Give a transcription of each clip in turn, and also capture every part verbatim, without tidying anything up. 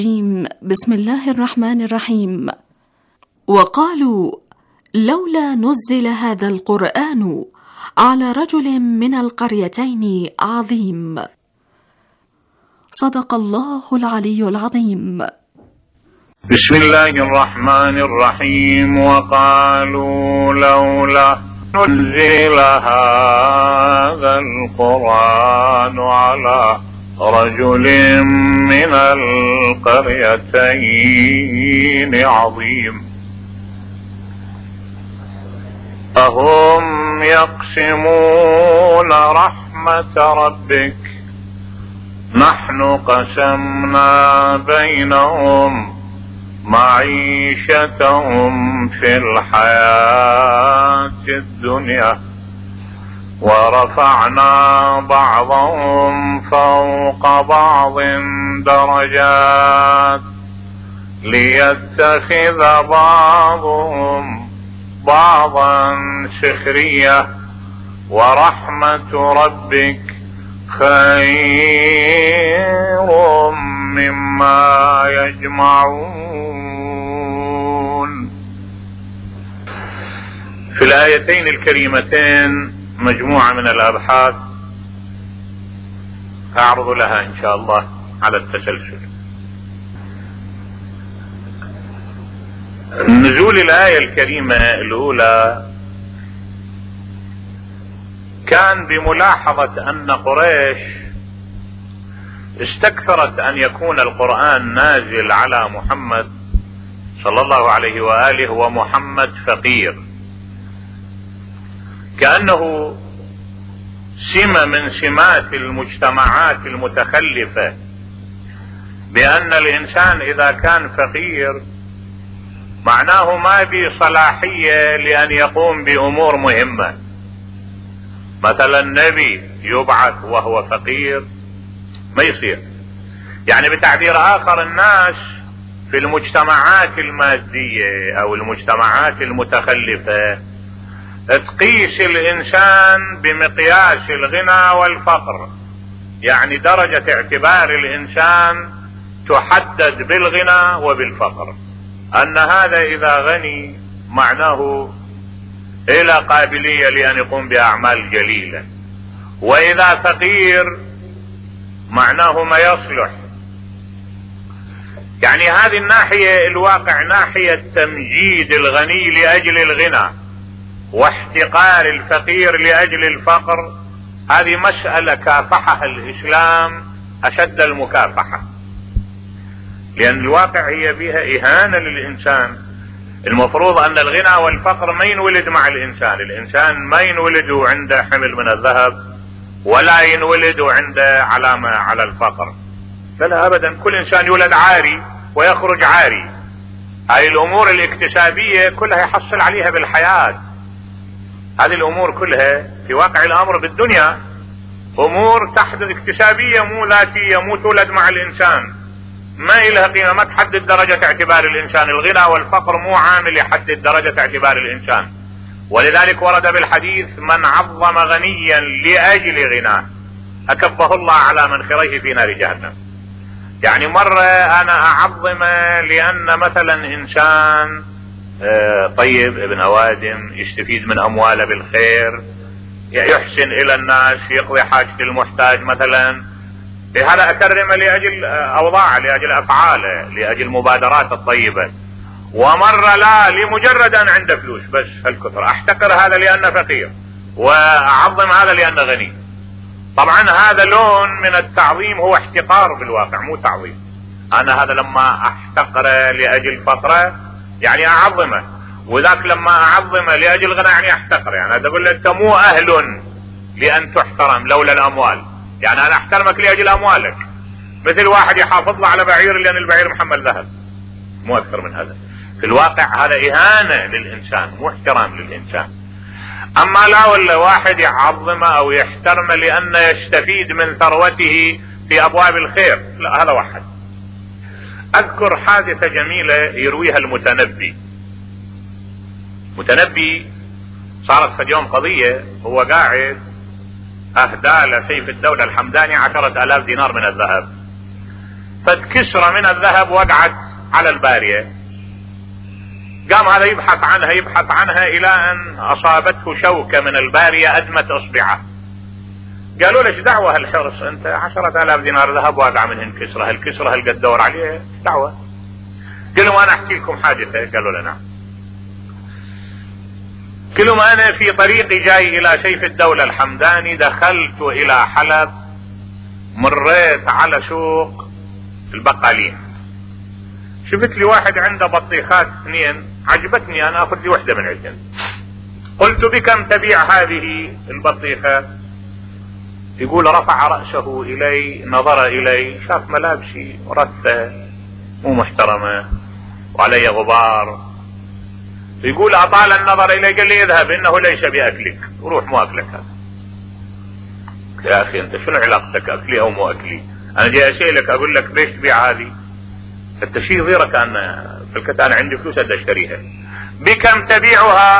بسم الله الرحمن الرحيم. وقالوا لولا نزل هذا القرآن على رجل من القريتين عظيم. صدق الله العلي العظيم. بسم الله الرحمن الرحيم. وقالوا لولا نزل هذا القرآن على رجل من القريتين عظيم أهم يقسمون رحمة ربك نحن قسمنا بينهم معيشتهم في الحياة الدنيا ورفعنا بعضهم فوق بعض درجات ليتخذ بعضهم بعضا سخرية ورحمة ربك خير مما يجمعون. في الآيتين الكريمتين مجموعة من الأبحاث أعرض لها إن شاء الله على التسلسل. نزول الآية الكريمة الأولى كان بملاحظة أن قريش استكثرت أن يكون القرآن نازل على محمد صلى الله عليه وآله ومحمد فقير، كأنه سمة من سمات المجتمعات المتخلفة بأن الإنسان إذا كان فقير معناه ما بصلاحية لأن يقوم بأمور مهمة. مثلا نبي يبعث وهو فقير ما يصير. يعني بتعبير آخر الناس في المجتمعات المادية أو المجتمعات المتخلفة تقيس الإنسان بمقياس الغنى والفقر، يعني درجة اعتبار الإنسان تحدد بالغنى وبالفقر، أن هذا إذا غني معناه إلى قابلية لأن يقوم بأعمال جليلة، وإذا فقير معناه ما يصلح. يعني هذه الناحية الواقع ناحية تمجيد الغني لأجل الغنى واحتقار الفقير لأجل الفقر، هذه مسألة كافحها الإسلام أشد المكافحة، لأن الواقع هي بها إهانة للإنسان. المفروض أن الغنى والفقر ما ينولد مع الإنسان، الإنسان ما ينولد عنده حمل من الذهب ولا ينولد عنده علامة على الفقر، لا أبدا، كل إنسان يولد عاري ويخرج عاري. هاي الأمور الاكتسابية كلها يحصل عليها بالحياة، هذه الأمور كلها في واقع الأمر بالدنيا أمور تحدث اكتسابية مو ذاتية، مو تولد مع الإنسان، ما إلها قيمة، ما تحدد درجة اعتبار الإنسان. الغنى والفقر مو عامل يحدد درجة اعتبار الإنسان، ولذلك ورد بالحديث من عظم غنيا لأجل غناه أكبه الله على منخريه في نار جهنم. يعني مرة أنا أعظم لأن مثلا إنسان طيب ابن أوادم يستفيد من أمواله بالخير، يحسن إلى الناس، يقضي حاجة المحتاج مثلا، هذا أكرمه لأجل أوضاعه، لأجل أفعاله، لأجل مبادرات الطيبة. ومرة لا، لمجرد أن عنده فلوس بس هالكثر، أحتقر هذا لأنه فقير وأعظم هذا لأنه غني. طبعا هذا لون من التعظيم، هو احتقار بالواقع مو تعظيم. أنا هذا لما أحتقره لأجل فقره يعني أعظمه، وذاك لما أعظمه لأجل غنى يعني أحتقره. يعني هذا أقول له أنت مو أهل لأن تحترم لولا الأموال، يعني أنا أحترمك لأجل أموالك، مثل واحد يحافظ له على بعير لأن البعير محمل ذهب، مو أكثر من هذا. في الواقع هذا إهانة للإنسان مو احترام للإنسان. أما لا، ولا واحد يعظمه أو يحترمه لأنه يستفيد من ثروته في أبواب الخير، لا، هذا واحد. أذكر حادثة جميلة يرويها المتنبي. متنبي صارت في يوم قضية، هو قاعد أهدى لسيف الدولة الحمداني عشرة آلاف دينار من الذهب، فد كسرة من الذهب وقعت على البارية. قام هذا يبحث عنها يبحث عنها الى ان اصابته شوكة من البارية ادمت اصبعه. قالوا له ايش دعوة هالحرص انت؟ عشرة الاف دينار ذهب واقع منهن كسرة، هالكسرة هل قد تدور عليها؟ دعوة. قال لهم انا احكي لكم حادثة. قالوا له نعم. قال لهم انا في طريقي جاي الى سيف الدولة الحمداني دخلت الى حلب، مريت على سوق البقالين، شفت لي واحد عنده بطيخات اثنين، عجبتني انا اخذ لي وحدة من عندهم. قلت بكم تبيع هذه البطيخة؟ يقول رفع رأسه الي، نظر الي، شاف ملابسي رثة مو محترمة وعلي غبار، يقول اطال النظر الي قال لي اذهب انه ليس باكلك، روح مو اكلك هذا. يا اخي انت شنو علاقتك اكلي او مو اكلي؟ انا جاي اسالك اقول لك ليش تبيع هذه؟ انت شيء غيرك ان في الكتان عندي فلوس بدي اشتريها. بكم تبيعها؟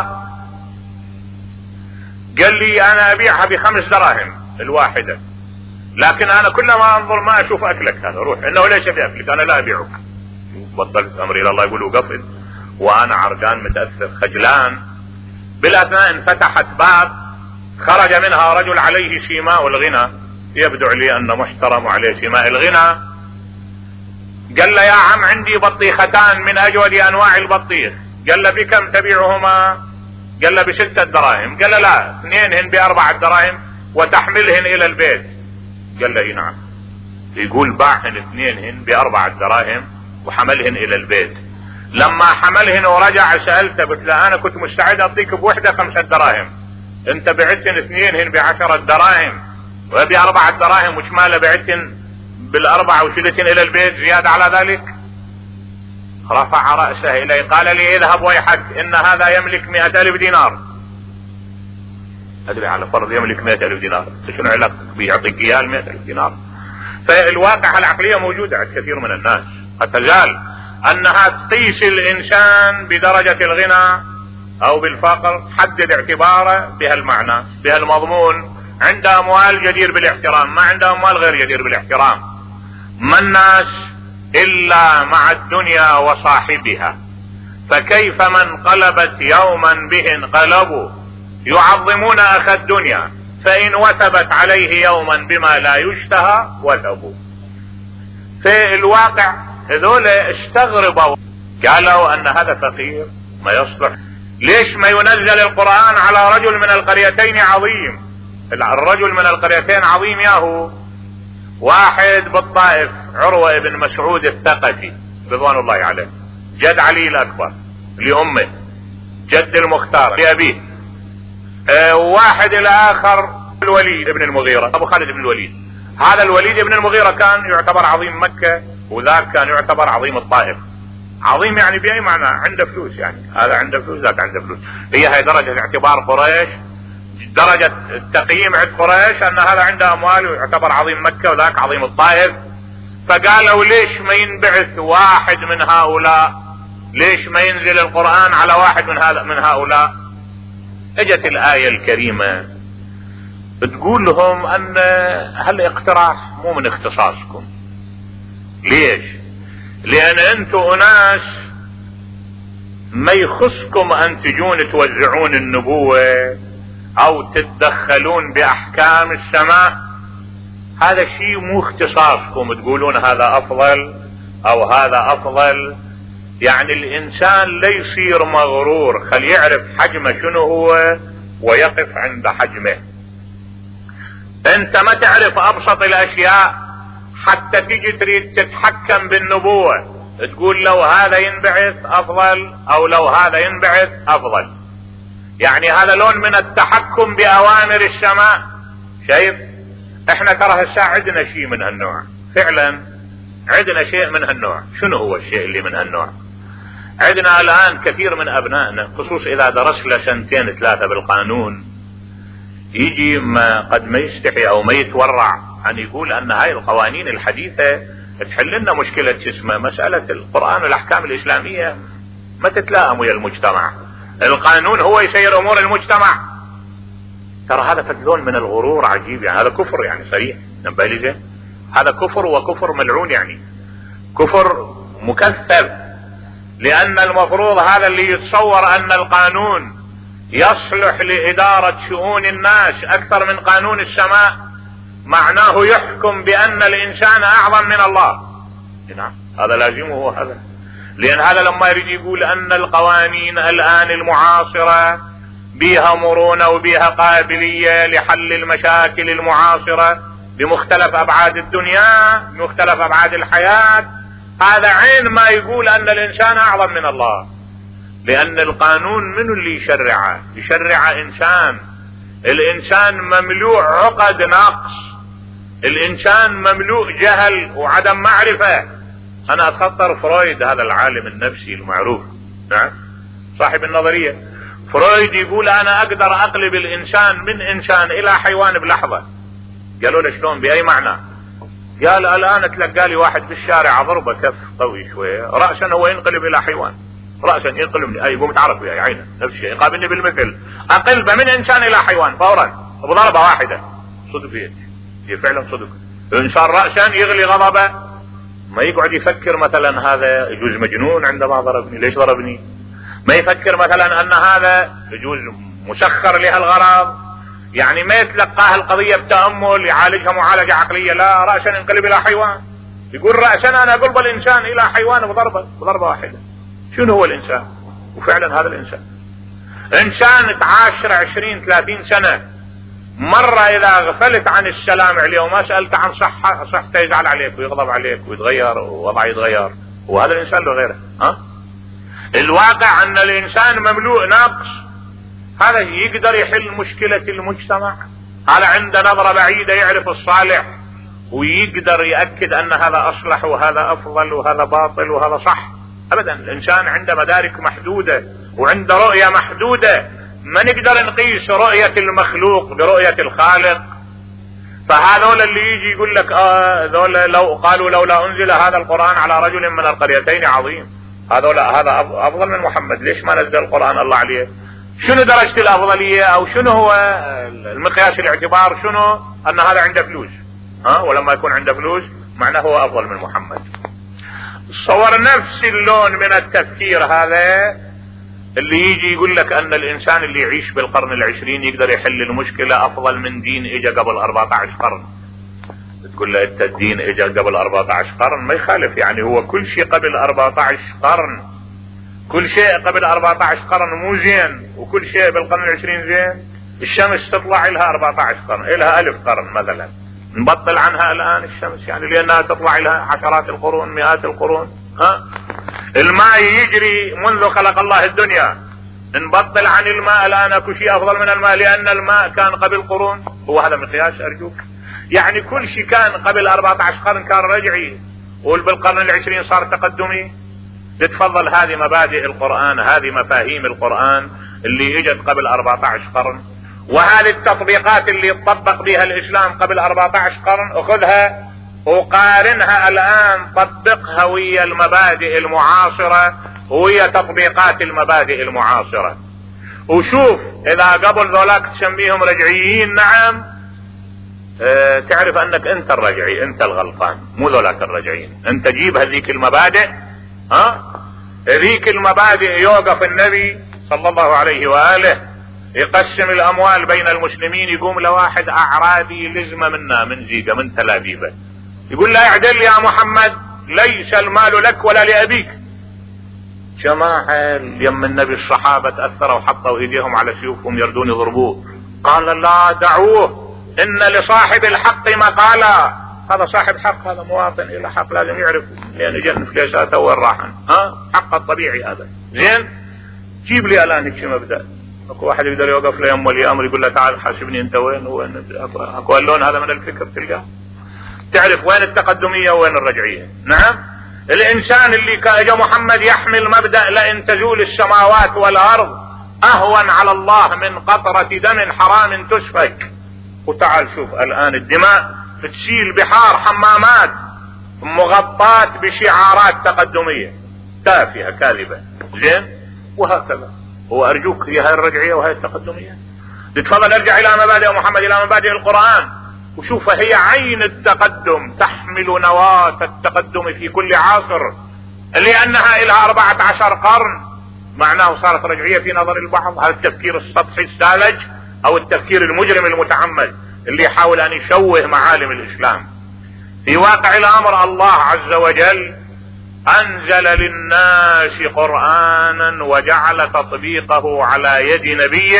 قال لي انا ابيعها بخمس دراهم الواحدة، لكن انا كلما انظر ما اشوف اكلك هذا، روح انه ليس باكلك انا لا ابيعك. بطلت امري الى الله، يقولوا قفل وانا عرقان متأثر خجلان. بالاثناء انفتحت باب، خرج منها رجل عليه سيماء الغنى، يبدو لي انه محترم وعليه سيماء الغنى. قال له يا عم عندي بطيختان من اجود انواع البطيخ. قال له بكم تبيعهما؟ قال له بستة دراهم. قال له لا، اثنينهن باربعة دراهم وتحملهن الى البيت. قال له نعم. يقول باعهن اثنينهن باربعة دراهم وحملهن الى البيت. لما حملهن ورجع سألته قلت له انا كنت مستعد اعطيك بوحدة خمسة دراهم، انت بعتن اثنينهن بعشرة دراهم وباربعة دراهم، وش ماله بعتن بالاربعة وشلتن الى البيت زيادة على ذلك؟ رفع رأسه الي قال لي اذهب ويحك ان هذا يملك مئة الف دينار. ادري على فرض يملك مئة الف دينار، شنو علاقتك بيعطيك اياه مئة الف دينار؟ فالواقع العقلية موجودة عند كثير من الناس، قد تزال انها تقيس الانسان بدرجة الغنى او بالفقر، حدد اعتباره بهالمعنى بهالمضمون. عنده اموال جدير بالاحترام، ما عنده اموال غير جدير بالاحترام. ما الناس الا مع الدنيا وصاحبها، فكيف من قلبت يوما به انقلبوا يعظمون اخ الدنيا، فان وثبت عليه يوما بما لا يشتهى وثبوا. في الواقع هذول استغربوا، قالوا ان هذا فقير ما يصلح. ليش ما ينزل القرآن على رجل من القريتين عظيم؟ الرجل من القريتين عظيم ياهو واحد بالطائف، عروة بن مسعود الثقفي رضوان الله عليه، جد علي الاكبر لامه، جد المختار لابيه. اه واحد الاخر الوليد بن المغيرة، ابو خالد بن الوليد. هذا الوليد بن المغيرة كان يعتبر عظيم مكة، وذاك كان يعتبر عظيم الطائف. عظيم يعني باي معنى؟ عنده فلوس، يعني هذا عنده فلوس ذاك عنده فلوس. هي هاي درجة اعتبار قريش، درجة التقييم عند قريش ان هذا عنده اموال ويعتبر عظيم مكة وذاك عظيم الطائف. فقالوا ليش ما ينبعث واحد من هؤلاء؟ ليش ما ينزل القرآن على واحد من هذا من هؤلاء؟ اجت الآية الكريمة تقول لهم ان هالاقتراح مو من اختصاصكم. ليش؟ لان انتوا اناس ما يخصكم ان تجون توزعون النبوة او تتدخلون باحكام السماء، هذا شيء مو اختصاصكم تقولون هذا افضل او هذا افضل. يعني الانسان لا يصير مغرور، خل يعرف حجمه شنو هو ويقف عند حجمه. انت ما تعرف ابسط الاشياء حتى تيجي تريد تتحكم بالنبوة، تقول لو هذا ينبعث افضل او لو هذا ينبعث افضل. يعني هذا لون من التحكم باوامر السماء. شايف؟ احنا ترى هسه عندنا شيء من هالنوع، فعلا عندنا شيء من هالنوع. شنو هو الشيء اللي من هالنوع؟ عندنا الان كثير من ابنائنا، خصوص اذا درس له سنتين ثلاثة بالقانون، يجي ما قد ما يستحي او ما يتورع ان يقول ان هاي القوانين الحديثة تحل لنا مشكلة اسمها مسألة القرآن والاحكام الاسلامية ما تتلائم ويا المجتمع، القانون هو يسير امور المجتمع. ترى هذا فلون من الغرور عجيب، يعني هذا كفر يعني صريح، نبالي زين، هذا كفر وكفر ملعون. يعني كفر مكثف، لأن المفروض هذا اللي يتصور أن القانون يصلح لإدارة شؤون الناس أكثر من قانون السماء، معناه يحكم بأن الإنسان أعظم من الله. نعم هذا لازمه هذا، لأن هذا لما يريد يقول أن القوانين الآن المعاصرة بها مرونة وبها قابلية لحل المشاكل المعاصرة بمختلف أبعاد الدنيا بمختلف أبعاد الحياة، هذا عين ما يقول أن الإنسان أعظم من الله. لأن القانون من اللي يشرعه؟ يشرع إنسان، الإنسان مملوء عقد نقص، الإنسان مملوء جهل وعدم معرفة. أنا أتخطر فرويد هذا العالم النفسي المعروف، نعم صاحب النظرية، فرويد يقول أنا أقدر أقلب الإنسان من إنسان إلى حيوان بلحظة. قالوا له شلون بأي معنى؟ قال الآن تلقى لي واحد بالشارع ضربه كف قوي شوية رأسا هو ينقلب إلى حيوان، رأسا ينقلبني أي قوم تعرف يا عينه نفس الشيء يقابلني بالمثل، أقلبه من إنسان إلى حيوان فورا بضربة واحدة. صدق فيه هي فعلا صدق. الإنسان رأسا يغلي غضبه، ما يقعد يفكر مثلا هذا يجوز مجنون عندما ضربني، ليش ضربني؟ ما يفكر مثلا أن هذا يجوز مسخر لها الغرض، يعني ما يتلقاها القضية بتأمل يعالجها معالجة عقلية، لا رأسا ينقلب إلى حيوان. يقول رأسا أنا أقلب الإنسان إلى حيوان بضربة بضربة واحدة. شنو هو الإنسان؟ وفعلا هذا الإنسان إنسان تعاشر عشرين ثلاثين سنة، مرة إذا غفلت عن السلام عليه وما سألت عن صحة صحته يزعل عليك ويغضب عليك ويتغير ووضعه يتغير، وهذا الإنسان له غيره. ها؟ الواقع أن الإنسان مملوء نقص، هذا يقدر يحل مشكلة المجتمع، هذا عنده نظرة بعيدة يعرف الصالح ويقدر يأكد أن هذا أصلح وهذا أفضل وهذا باطل وهذا صح. أبدا، الإنسان عنده مدارك محدودة وعنده رؤية محدودة، ما نقدر نقيس رؤية المخلوق برؤية الخالق. فهذول اللي يجي يقول لك آه ذول لو قالوا لولا أنزل هذا القرآن على رجل من القريتين عظيم، هذول هذا أفضل من محمد، ليش ما نزل القرآن الله عليه؟ شنو درجة الأفضلية أو شنو هو المقياس الاعتبار؟ شنو أن هذا عنده فلوس، ها ولما يكون عنده فلوس معناه هو أفضل من محمد. صور نفس اللون من التفكير هذا اللي يجي يقول لك أن الإنسان اللي يعيش بالقرن العشرين يقدر يحل المشكلة أفضل من دين إجا قبل أربعة عشر قرن. تقول له أنت الدين إجا قبل أربعة عشر قرن، ما يخالف، يعني هو كل شيء قبل أربعة عشر قرن، كل شيء قبل أربعة عشر قرن مو زين وكل شيء بالقرن العشرين زين. الشمس تطلع لها أربعة عشر قرن، لها ألف قرن مثلا، نبطل عنها الآن الشمس يعني لأنها تطلع لها عشرات القرون مئات القرون. ها الماء يجري منذ خلق الله الدنيا، نبطل عن الماء الآن اكو شيء أفضل من الماء لأن الماء كان قبل قرون. هو هذا مقياس أرجوك؟ يعني كل شيء كان قبل أربعة عشر قرن كان رجعي وبالقرن العشرين صار تقدمي. تتفضل، هذه مبادئ القرآن، هذه مفاهيم القرآن اللي اجت قبل أربعة عشر قرن، وهذه التطبيقات اللي تطبق بها الإسلام قبل أربعة عشر قرن أخذها وقارنها الآن، طبقها ويا المبادئ المعاصرة ويا تطبيقات المبادئ المعاصرة، وشوف إذا قبل ذولاك تسميهم رجعيين نعم اه تعرف أنك أنت الرجعي، أنت الغلطان مو ذولاك الرجعيين. أنت جيب هذيك المبادئ، ها ذيك المبادئ يوقف النبي صلى الله عليه وآله يقسم الأموال بين المسلمين، يقوم لواحد أعرابي لزمة منا من زيقة من تلابيبه يقول لا اعدل يا محمد، ليس المال لك ولا لأبيك. جماعة يم النبي الصحابة تأثروا وحطوا ايديهم على سيوفهم يردون يضربوه، قال لا دعوه ان لصاحب الحق مقالا. هذا صاحب حق، هذا مواطن الى حق لازم يعرف لان جن فليساته وين راحن، ها حق الطبيعي هذا. زين جيب لي الان هيك مبدأ، اكو واحد يقدر يوقف له يم ولي امر يقول له تعال حاسبني انت وين وين، اكو اللون هذا من الفكر تلقاه تعرف وين التقدمية وين الرجعية. نعم الانسان اللي كاجا محمد يحمل مبدأ لئن تزول السماوات والارض اهون على الله من قطرة دم حرام تسفك. وتعال شوف الان الدماء تسيل بحار حمامات مغطاة بشعارات تقدمية تافهة كاذبة. زين وهكذا. وارجوك هي هاي الرجعية وهي التقدمية. تتفضل ارجع الى مبادئ محمد، الى مبادئ القرآن. وشوف هي عين التقدم، تحمل نواة التقدم في كل عصر، لأنها إلها أربعة عشر قرن. معناه صارت رجعية في نظر البعض. هذا التفكير السطحي الساذج أو التفكير المجرم المتعمد اللي يحاول أن يشوه معالم الإسلام. في واقع الأمر الله عز وجل أنزل للناس قرآنا وجعل تطبيقه على يد نبي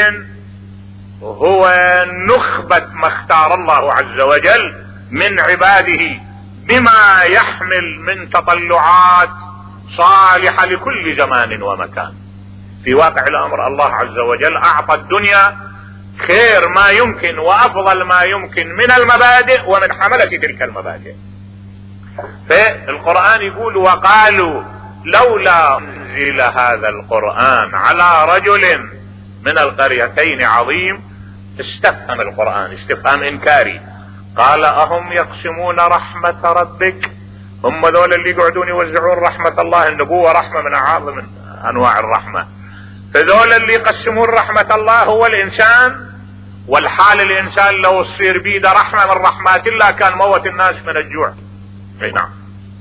هو نخبة ما اختار الله عز وجل من عباده، بما يحمل من تطلعات صالحة لكل زمان ومكان. في واقع الأمر الله عز وجل أعطى الدنيا خير ما يمكن وأفضل ما يمكن من المبادئ ومن حملة تلك المبادئ. فالقرآن يقول وقالوا لولا أنزل هذا القرآن على رجل من القريتين عظيم. استفهم القرآن استفهام إنكاري. قال أهم يقسمون رحمة ربك؟ هم ذول اللي يقعدون يوزعون رحمة الله. النبوة رحمة من أعظم أنواع الرحمة. فذول اللي يقسمون رحمة الله هو الإنسان، والحال الإنسان لو تصير بيده رحمة من رحمات الله كان موت الناس من الجوع. اي نعم.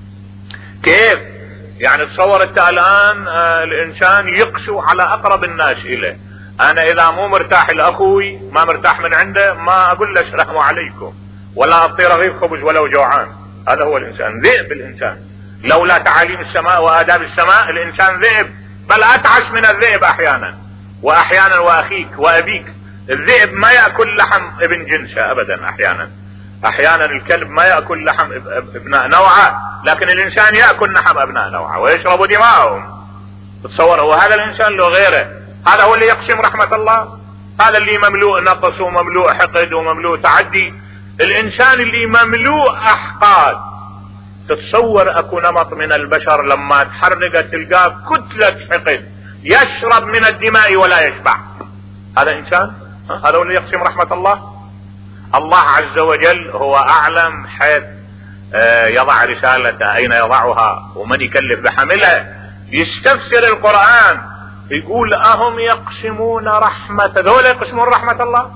كيف يعني؟ تصور انت الآن آه الإنسان يقسو على أقرب الناس إليه. أنا إذا مو مرتاح لأخوي ما مرتاح من عنده ما أقول له السلام عليكم ولا أطير أغيب خبز ولو جوعان. هذا هو الإنسان، ذئب الإنسان. لولا تعاليم السماء وآداب السماء الإنسان ذئب، بل أتعس من الذئب أحيانا وأحيانا وأخيك وأبيك. الذئب ما يأكل لحم ابن جنسه أبدا. أحيانا أحيانا الكلب ما يأكل لحم ابناء نوعه، لكن الإنسان يأكل لحم أبناء نوعه ويشرب دماءهم. تصور وهذا الإنسان له غيره. هذا هو اللي يقسم رحمة الله. هذا اللي مملوء نقص ومملوء حقد ومملوء تعدي. الإنسان اللي مملوء أحقاد. تتصور أكو نمط من البشر لما تحرق تلقاه كتلة حقد يشرب من الدماء ولا يشبع. هذا إنسان؟ هذا هو اللي يقسم رحمة الله. الله عز وجل هو أعلم حيث يضع رسالته أين يضعها ومن يكلف بحملها. يستفسر القرآن يقول أهم يقسمون رحمة، ذولا يقسمون رحمة الله.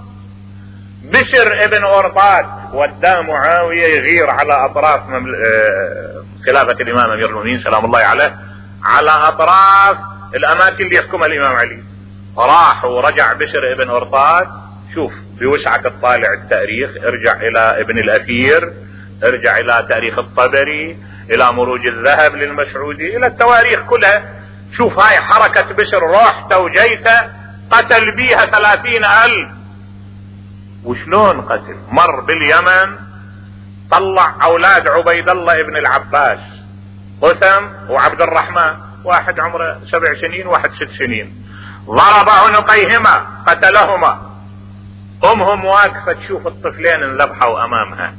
بشر ابن أرطاد وداه معاوية يغير على أطراف خلافة الإمام أمير المؤمنين سلام الله عليه، على أطراف الأماكن اللي يحكمها الإمام علي. راح ورجع بشر ابن أرطاد. شوف بوسعة الطالع التاريخ، ارجع إلى ابن الأثير، ارجع إلى تاريخ الطبري، إلى مروج الذهب للمسعودي، إلى التواريخ كلها. شوف هاي حركة بشر، روحته وجيته قتل بيها ثلاثين ألف. وشلون قتل؟ مر باليمن طلع أولاد عبيد الله ابن العباس قثم وعبد الرحمن، واحد عمره سبع سنين واحد ست سنين، ضرب عنقيهما قتلهما. أمهم واقفة تشوف الطفلين انذبحوا أمامها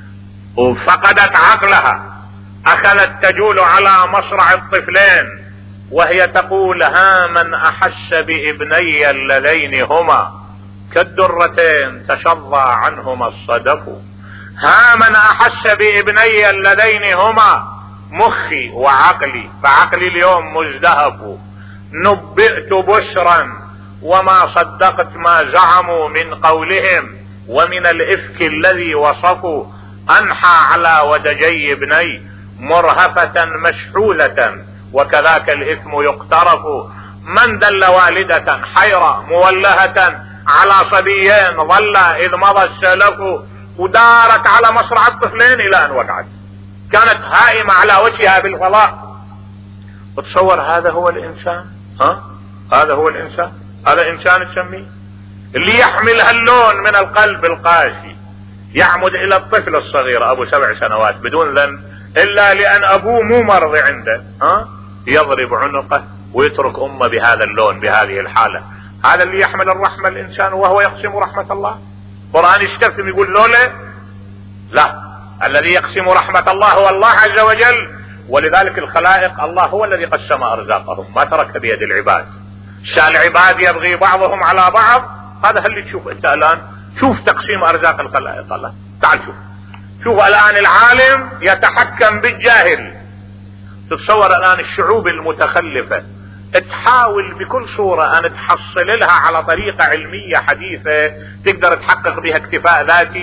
وفقدت عقلها، أخذت تجول على مصرع الطفلين وهي تقول ها من أحس بابني اللذين هما كالدرتين تشظى عنهما الصدف، ها من أحس بابني اللذين هما مخي وعقلي فعقلي اليوم مزدهف، نبئت بشرا وما صدقت ما زعموا من قولهم، ومن الإفك الذي وصفوا أنحى على ودجي ابني مرهفة مشحوذة وكذاك الإثم يقترف، من دل والدة حيرة مولهة على صبيين ظل إذ مضى السلف، ودارت على مصرع الطفلين إلى أن وقعت، كانت هائمة على وجهها بالفضاء. وتصور هذا هو الإنسان. ها هذا هو الإنسان. هذا إنسان تسميه اللي يحمل هاللون من القلب القاسي، يعمد إلى الطفل الصغير أبو سبع سنوات بدون ذنب إلا لأن أبوه مو مرضي عنده، ها يضرب عنقه ويترك أمه بهذا اللون بهذه الحالة. هذا اللي يحمل الرحمة الإنسان وهو يقسم رحمة الله. القرآن يستفهم يقول ذولا لا، الذي يقسم رحمة الله هو الله عز وجل. ولذلك الخلائق الله هو الذي قسم أرزاقهم، ما ترك بيد العباد. شاء العباد يبغي بعضهم على بعض. هذا اللي تشوف انت الآن. شوف تقسيم أرزاق الخلائق. الله تعال شوف شوف الآن العالم يتحكم بالجاهل. تتصور الآن الشعوب المتخلفة تحاول بكل صورة أن تحصل لها على طريقة علمية حديثة تقدر تحقق بها اكتفاء ذاتي.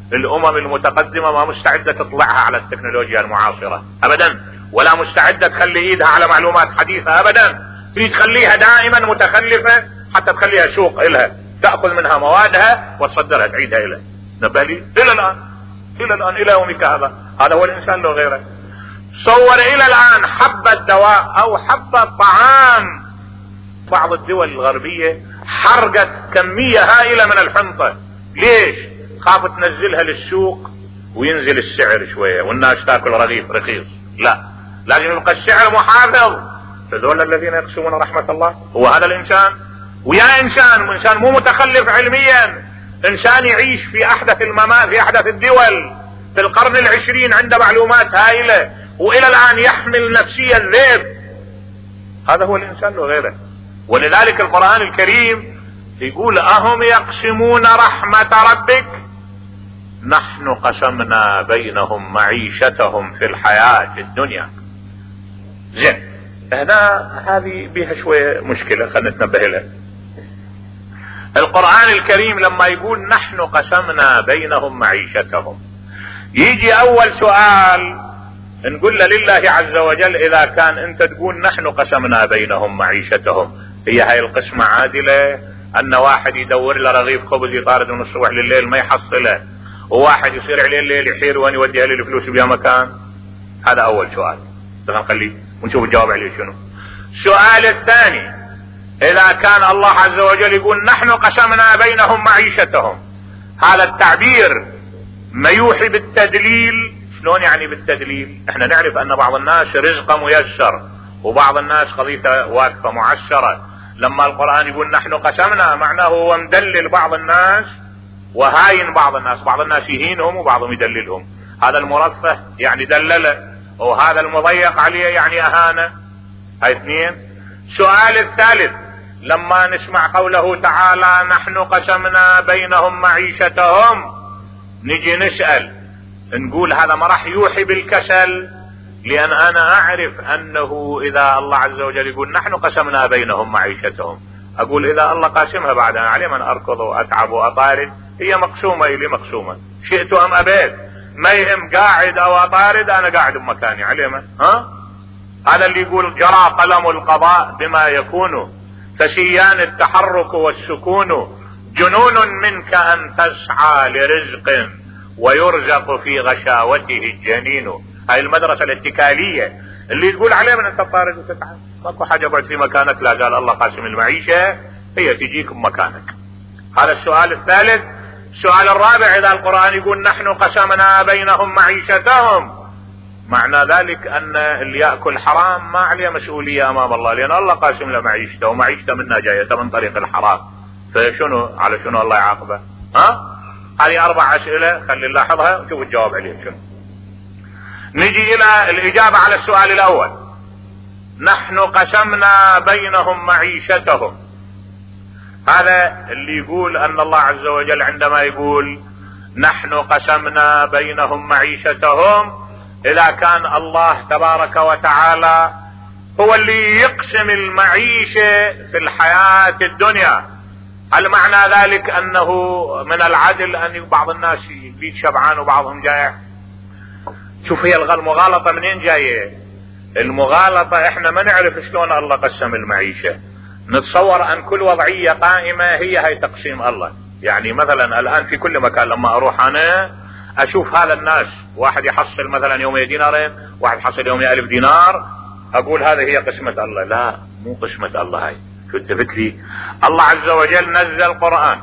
الامم المتقدمة ما مستعدة تطلعها على التكنولوجيا المعاصرة ابدا، ولا مستعدة تخلي ايدها على معلومات حديثة ابدا، تريد تخليها دائما متخلفة حتى تخليها سوق الها، تأخذ منها موادها وتصدرها تعيدها الها. نبه لي الى الان الى الان الى يومك هذا، هذا هو الانسان لو غيره. صور الى الان حبة دواء او حبة طعام، بعض الدول الغربية حرقت كمية هائلة من الحنطة. ليش؟ خافت تنزلها للسوق وينزل السعر شوية والناس تاكل رغيف رخيص. لا، لازم يبقى السعر محافظ. فذول الذين يقسمون رحمة الله. هو هذا الانسان ويا انسان، انسان مو متخلف علميا، انسان يعيش في احدث الممالك، في احدث الدول، في القرن العشرين عنده معلومات هائلة، والى الان يحمل نفسية الذئب. هذا هو الانسان وغيره. ولذلك القرآن الكريم يقول اهم يقسمون رحمة ربك نحن قسمنا بينهم معيشتهم في الحياة الدنيا. زين، هنا هذه بها شوية مشكلة، خلينا نتنبه لها. القرآن الكريم لما يقول نحن قسمنا بينهم معيشتهم، يجي اول سؤال نقول له لله عز وجل اذا كان انت تقول نحن قسمنا بينهم معيشتهم، هي هاي القسمة عادلة؟ ان واحد يدور له رغيف خبز يطارد من الصبح لليل ما يحصله، وواحد يصير عليه الليل يحير وان يوديها له الفلوس بها مكان؟ هذا اول سؤال، نخليه ونشوف الجواب عليه شنو. السؤال الثاني، اذا كان الله عز وجل يقول نحن قسمنا بينهم معيشتهم، هذا التعبير ما يوحي بالتدليل. شلون يعني بالتدليل؟ احنا نعرف ان بعض الناس رزقه ميسر وبعض الناس قضيته واقفة معسرة. لما القرآن يقول نحن قسمنا معناه هو مدلل بعض الناس وهاين بعض الناس، بعض الناس يهينهم وبعضهم يدللهم. هذا المرفه يعني دلله، وهذا المضيق عليه يعني اهانه. هاي اثنين. السؤال الثالث، لما نسمع قوله تعالى نحن قسمنا بينهم معيشتهم، نجي نسأل نقول هذا ما راح يوحي بالكسل؟ لان انا اعرف انه اذا الله عز وجل يقول نحن قسمنا بينهم معيشتهم، اقول اذا الله قاسمها بعد انا علي من اركض واتعب واطارد، هي مقسومة الي مقسومة، شئت ام ابيت، ما يهم قاعد او اطارد، انا قاعد بمكاني علي من ها. هذا اللي يقول جرى قلم القضاء بما يكون، فشيان التحرك والسكون، جنون منك ان تسعى لرزق ويرزق في غشاوته الجنين. هاي المدرسة الاتكالية اللي تقول عليه من انت طارد وتتعب، ماكو حاجة بعد في مكانك، لا قال الله قاسم المعيشة هي تجيك بمكانك. هذا السؤال الثالث. السؤال الرابع، اذا القرآن يقول نحن قسمنا بينهم معيشتهم، معنى ذلك ان اللي يأكل حرام ما عليه مسؤولية امام الله، لان الله قاسم له معيشته، ومعيشته منا جاية من طريق الحرام، فشنو على شنو الله يعاقبه؟ ها؟ هذه اربع اسئلة خلي نلاحظها ونشوف الجواب عليهم شنو. نجي الى الاجابة على السؤال الاول، نحن قسمنا بينهم معيشتهم. هذا اللي يقول ان الله عز وجل عندما يقول نحن قسمنا بينهم معيشتهم، اذا كان الله تبارك وتعالى هو اللي يقسم المعيشة في الحياة الدنيا، هل معنى ذلك انه من العدل ان بعض الناس يبيت شبعان وبعضهم جائع؟ شوف هي المغالطة منين جاية؟ المغالطة احنا ما نعرف شلون الله قسم المعيشة، نتصور ان كل وضعية قائمة هي هاي تقسيم الله. يعني مثلا الان في كل مكان لما اروح انا اشوف هذا الناس، واحد يحصل مثلا يومية دينارين، واحد يحصل يومية الف دينار، اقول هذه هي قسمة الله. لا، مو قسمة الله هاي. شو التفت لي؟ الله عز وجل نزل القرآن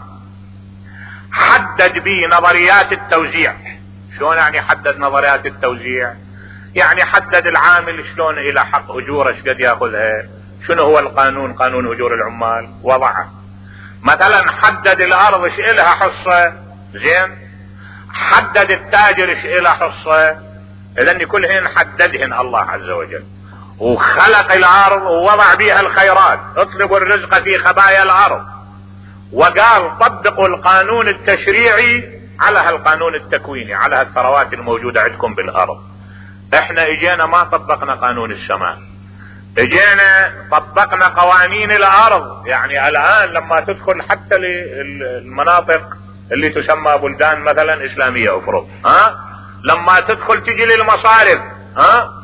حدد به نظريات التوزيع. شلون يعني حدد نظريات التوزيع؟ يعني حدد العامل شلون الى حق اجوره ايش قد ياخذها، شنو هو القانون، قانون اجور العمال وضعه. مثلا حدد الارض ايش الها حصة، زين، حدد التاجر ايش الها حصة. اذن كلهن حددهن الله عز وجل، وخلق الارض ووضع بها الخيرات، اطلبوا الرزق في خبايا الارض، وقال طبقوا القانون التشريعي على هالقانون التكويني، على هالثروات الموجودة عندكم بالارض. احنا اجينا ما طبقنا قانون السماء، اجينا طبقنا قوانين الارض. يعني الان لما تدخل حتى للمناطق اللي تسمى بلدان مثلا اسلامية افرض، ها لما تدخل تجي للمصارف، ها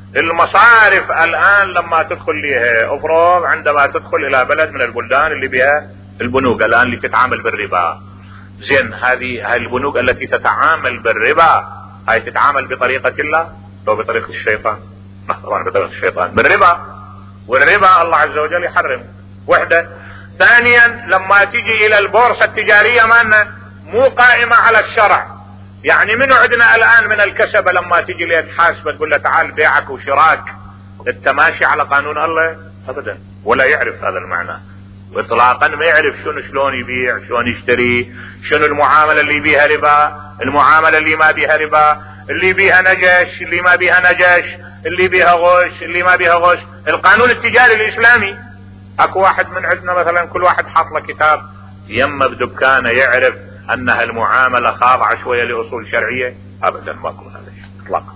المصارف الان لما تدخل لها افرض عندما تدخل الى بلد من البلدان اللي بها البنوك الان اللي تتعامل بالربا، زين هذه هاي البنوك التي تتعامل بالربا هاي تتعامل بطريقة الله لو بطريقة الشيطان؟ طبعا بطريقة الشيطان بالربا، والربا الله عز وجل يحرم. وحدة. ثانيا لما تيجي الى البورصة التجارية مالنا مو قائمة على الشرع، يعني منو عندنا الان من الكسبة لما تيجي ليه تحاسبه تقول له تعال بيعك وشراك التماشي على قانون الله؟ ابدا، ولا يعرف هذا المعنى اطلاقا، ما يعرف شنو شلون يبيع شلون يشتري، شنو المعاملة اللي بيها ربا، المعاملة اللي ما بيها ربا، اللي بيها نجش اللي ما بيها نجش، اللي بيها غش اللي ما بيها غش. القانون التجاري الاسلامي اكو واحد من عندنا مثلا كل واحد حاط له كتاب يمه بدكانه يعرف انها المعاملة خاضعة شوية لاصول شرعية؟ ابدا ماكو هذا الشيء اطلاقا.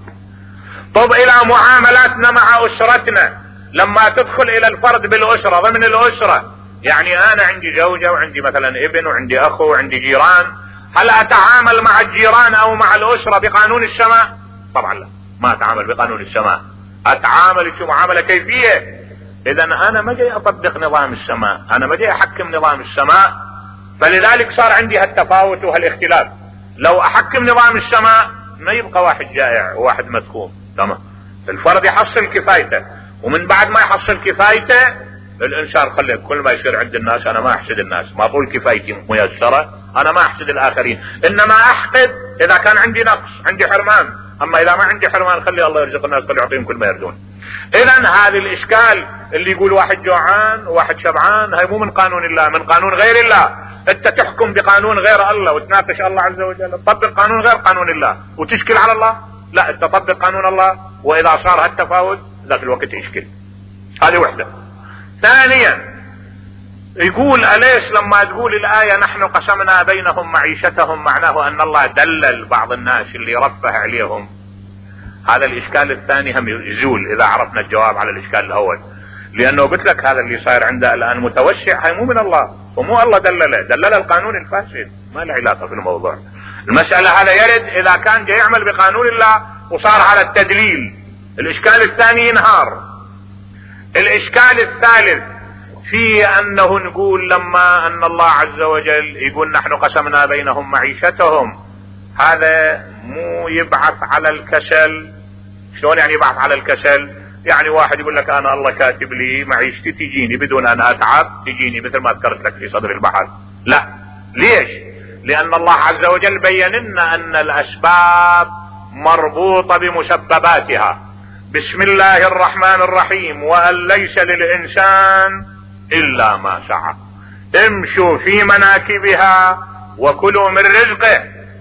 طب الى معاملاتنا مع اسرتنا، لما تدخل الى الفرد بالاسرة ضمن الاسرة، يعني انا عندي زوجة وعندي مثلا ابن وعندي اخو وعندي جيران، هل اتعامل مع الجيران او مع الاسرة بقانون السماء؟ طبعا لا، ما اتعامل بقانون السماء، اتعامل شو معاملة كيفية. اذا انا ما جاي اطبق نظام السماء، انا ما جاي احكم نظام السماء، فلذلك صار عندي هالتفاوت وهالاختلاف. لو احكم نظام السماء ما يبقى واحد جائع وواحد مسكون، تمام، الفرد يحصل كفايته، ومن بعد ما يحصل كفايته الانسان خليه كل ما يصير عند الناس انا ما احسد الناس، ما طول كفايتي ميسرة انا ما احسد الاخرين، انما احقد اذا كان عندي نقص عندي حرمان، اما اذا ما عندي حرمان خلي الله يرزق الناس، خلي يعطيهم كل ما يردون. اذا هذا الاشكال اللي يقول واحد جوعان وواحد شبعان هاي مو من قانون الله، من قانون غير الله. انت تحكم بقانون غير الله وتناقش الله عز وجل، تطبق قانون غير قانون الله وتشكل على الله؟ لا، انت تطبق قانون الله، واذا صار هالتفاوت ذاك الوقت يشكل. هذه وحدة. ثانيا يقول أليس لما تقول الآية نحن قسمنا بينهم معيشتهم معناه أن الله دلل بعض الناس اللي رفه عليهم؟ هذا الإشكال الثاني هم يزول إذا عرفنا الجواب على الإشكال الأول، لأنه قلت لك هذا اللي صاير عنده الآن متوسع هاي مو من الله، ومو الله دلله، دلل القانون الفاسد، ما له علاقة في الموضوع. المسألة هذا يرد إذا كان جاي يعمل بقانون الله وصار على التدليل، الإشكال الثاني ينهار. الاشكال الثالث في انه نقول لما ان الله عز وجل يقول نحن قسمنا بينهم معيشتهم، هذا مو يبعث على الكسل. شلون يعني يبعث على الكسل؟ يعني واحد يقول لك انا الله كاتب لي معيشتي تجيني بدون ان اتعب، تجيني مثل ما ذكرت لك في صدر البحث. لا، ليش؟ لان الله عز وجل بين لنا ان الاسباب مربوطة بمسبباتها. بسم الله الرحمن الرحيم، وأن ليس للإنسان إلا ما سعى، امشوا في مناكبها وكلوا من رزقه،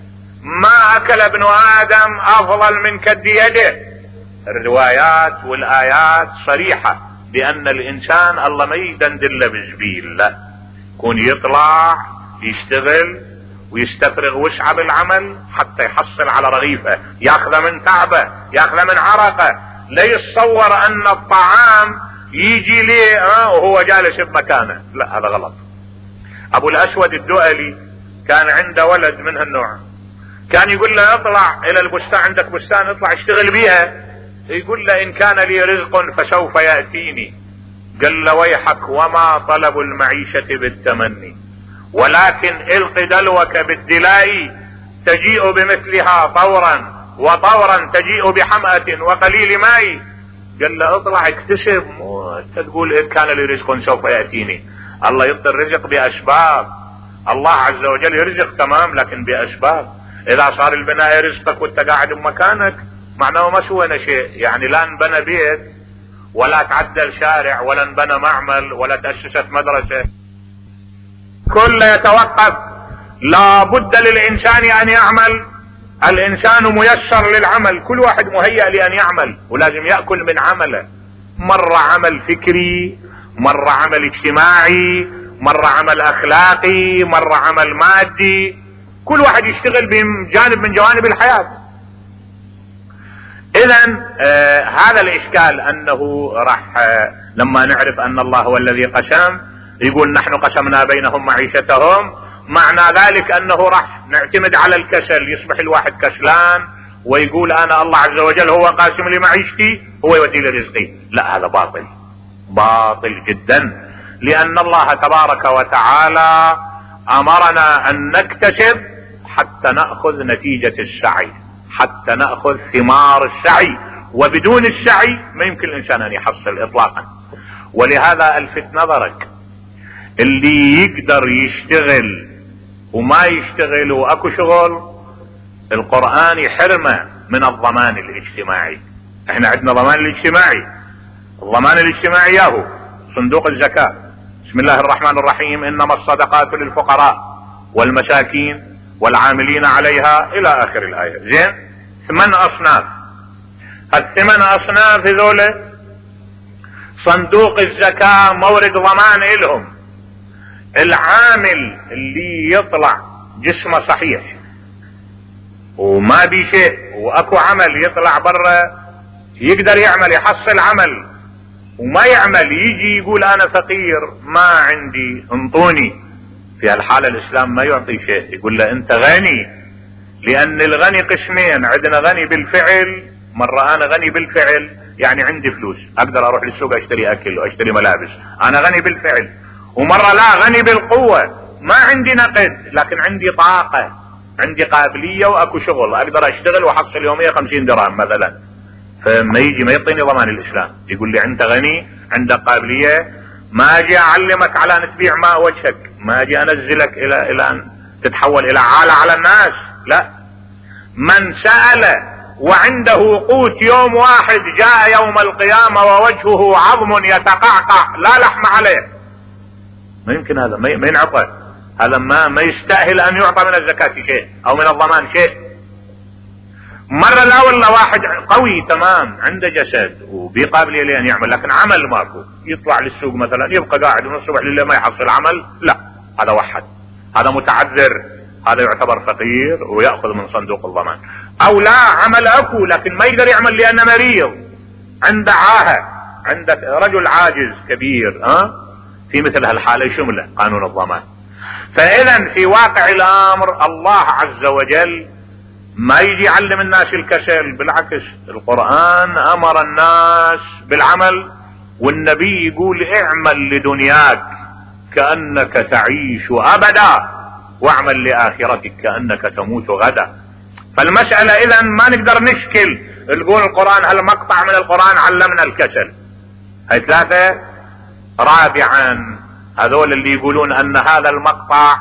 ما أكل ابن آدم أفضل من كد يده. الروايات والآيات صريحة بأن الإنسان الله ما يدندل بزبيل، لا، يكون يطلع يشتغل ويستفرغ وسعه بالعمل حتى يحصل على رغيفه، ياخذ من تعبه، ياخذ من عرقه. لا يتصور ان الطعام يجي ليه اه وهو جالس بمكانه، لا هذا غلط. ابو الاسود الدؤلي كان عنده ولد من هالنوع، كان يقول له اطلع الى البستان، عندك بستان اطلع اشتغل بيها، يقول له ان كان لي رزق فسوف يأتيني. قال له ويحك وما طلب المعيشة بالتمني، ولكن الق دلوك بالدلاء تجيء بمثلها طورا، وطورا تجيء بحمأة وقليل ماء. قال له اطلع اكتسب، مو تقول ان كان لي رزق سوف يأتيني. الله يعطي الرزق بأسباب، الله عز وجل يرزق تمام لكن بأسباب. اذا صار البناء رزقك وانت قاعد بمكانك معناه ما سوينا شيء، يعني لا انبنى بيت ولا تعدل شارع ولا انبنى معمل ولا تأسست مدرسة، كل يتوقف. لا بد للإنسان أن يعمل، الإنسان ميسر للعمل، كل واحد مهيأ لأن يعمل ولازم يأكل من عمله، مرة عمل فكري، مرة عمل اجتماعي، مرة عمل أخلاقي، مرة عمل مادي، كل واحد يشتغل بجانب من جوانب الحياة. إذن آه هذا الإشكال أنه راح آه لما نعرف أن الله هو الذي قسم، يقول نحن قسمنا بينهم معيشتهم معنى ذلك انه راح نعتمد على الكسل، يصبح الواحد كسلان ويقول انا الله عز وجل هو قاسم لي معيشتي، هو يودي لي رزقي. لا، هذا باطل باطل جدا، لان الله تبارك وتعالى امرنا ان نكتسب حتى نأخذ نتيجة السعي، حتى نأخذ ثمار السعي، وبدون السعي ما يمكن الانسان ان يحصل اطلاقا. ولهذا الفت نظرك، اللي يقدر يشتغل وما يشتغل واكو شغل، القرآن يحرمه من الضمان الاجتماعي. احنا عندنا ضمان الاجتماعي، الضمان الاجتماعي ياهو صندوق الزكاة. بسم الله الرحمن الرحيم، انما الصدقات للفقراء والمساكين والعاملين عليها الى اخر الآية. زين، ثمان اصناف، الثمان اصناف هذول صندوق الزكاة مورد ضمان إلهم. العامل اللي يطلع جسمه صحيح وما بي شيء واكو عمل، يطلع برا يقدر يعمل يحصل عمل وما يعمل، يجي يقول انا فقير ما عندي انطوني، في هالحالة الاسلام ما يعطي شيء، يقول له انت غني. لان الغني قسمين، عندنا غني بالفعل، مرة انا غني بالفعل يعني عندي فلوس اقدر اروح للسوق اشتري اكل واشتري ملابس، انا غني بالفعل. ومرة لا، غني بالقوة، ما عندي نقد لكن عندي طاقة، عندي قابلية واكو شغل اقدر اشتغل واحصل يومية خمسين درهم مثلا. فما يجي ما يعطيني ضمان الاسلام، يقول لي انت غني عندك قابلية، ما اجي اعلمك على ان تبيع ماء وجهك، ما اجي انزلك الى الى ان تتحول الى عالة على الناس. لا، من سأل وعنده قوت يوم واحد جاء يوم القيامة ووجهه عظم يتقعقع لا لحم عليه. ما يمكن هذا، ما ينعطى هذا، ما ما يستاهل ان يعطى من الزكاة شيء او من الضمان شيء. مرة لا والله واحد قوي تمام عنده جسد وبقابلية لان يعمل لكن عمل ماكو، يطلع للسوق مثلا يبقى قاعد من الصبح لليل ما يحصل عمل، لا هذا وحد، هذا متعذر، هذا يعتبر فقير ويأخذ من صندوق الضمان. او لا، عمل اكو لكن ما يقدر يعمل لانه مريض، عنده عاهة، عنده رجل عاجز كبير، ها في مثل هالحالة يشمله قانون الضمان. فاذا في واقع الامر الله عز وجل ما يجي يعلم الناس الكسل، بالعكس القرآن امر الناس بالعمل، والنبي يقول اعمل لدنياك كأنك تعيش ابدا واعمل لآخرتك كأنك تموت غدا. فالمسألة اذا ما نقدر نشكل نقول القرآن هالمقطع من القرآن علمنا الكسل. هاي ثلاثة. رابعا، هذول اللي يقولون ان هذا المقطع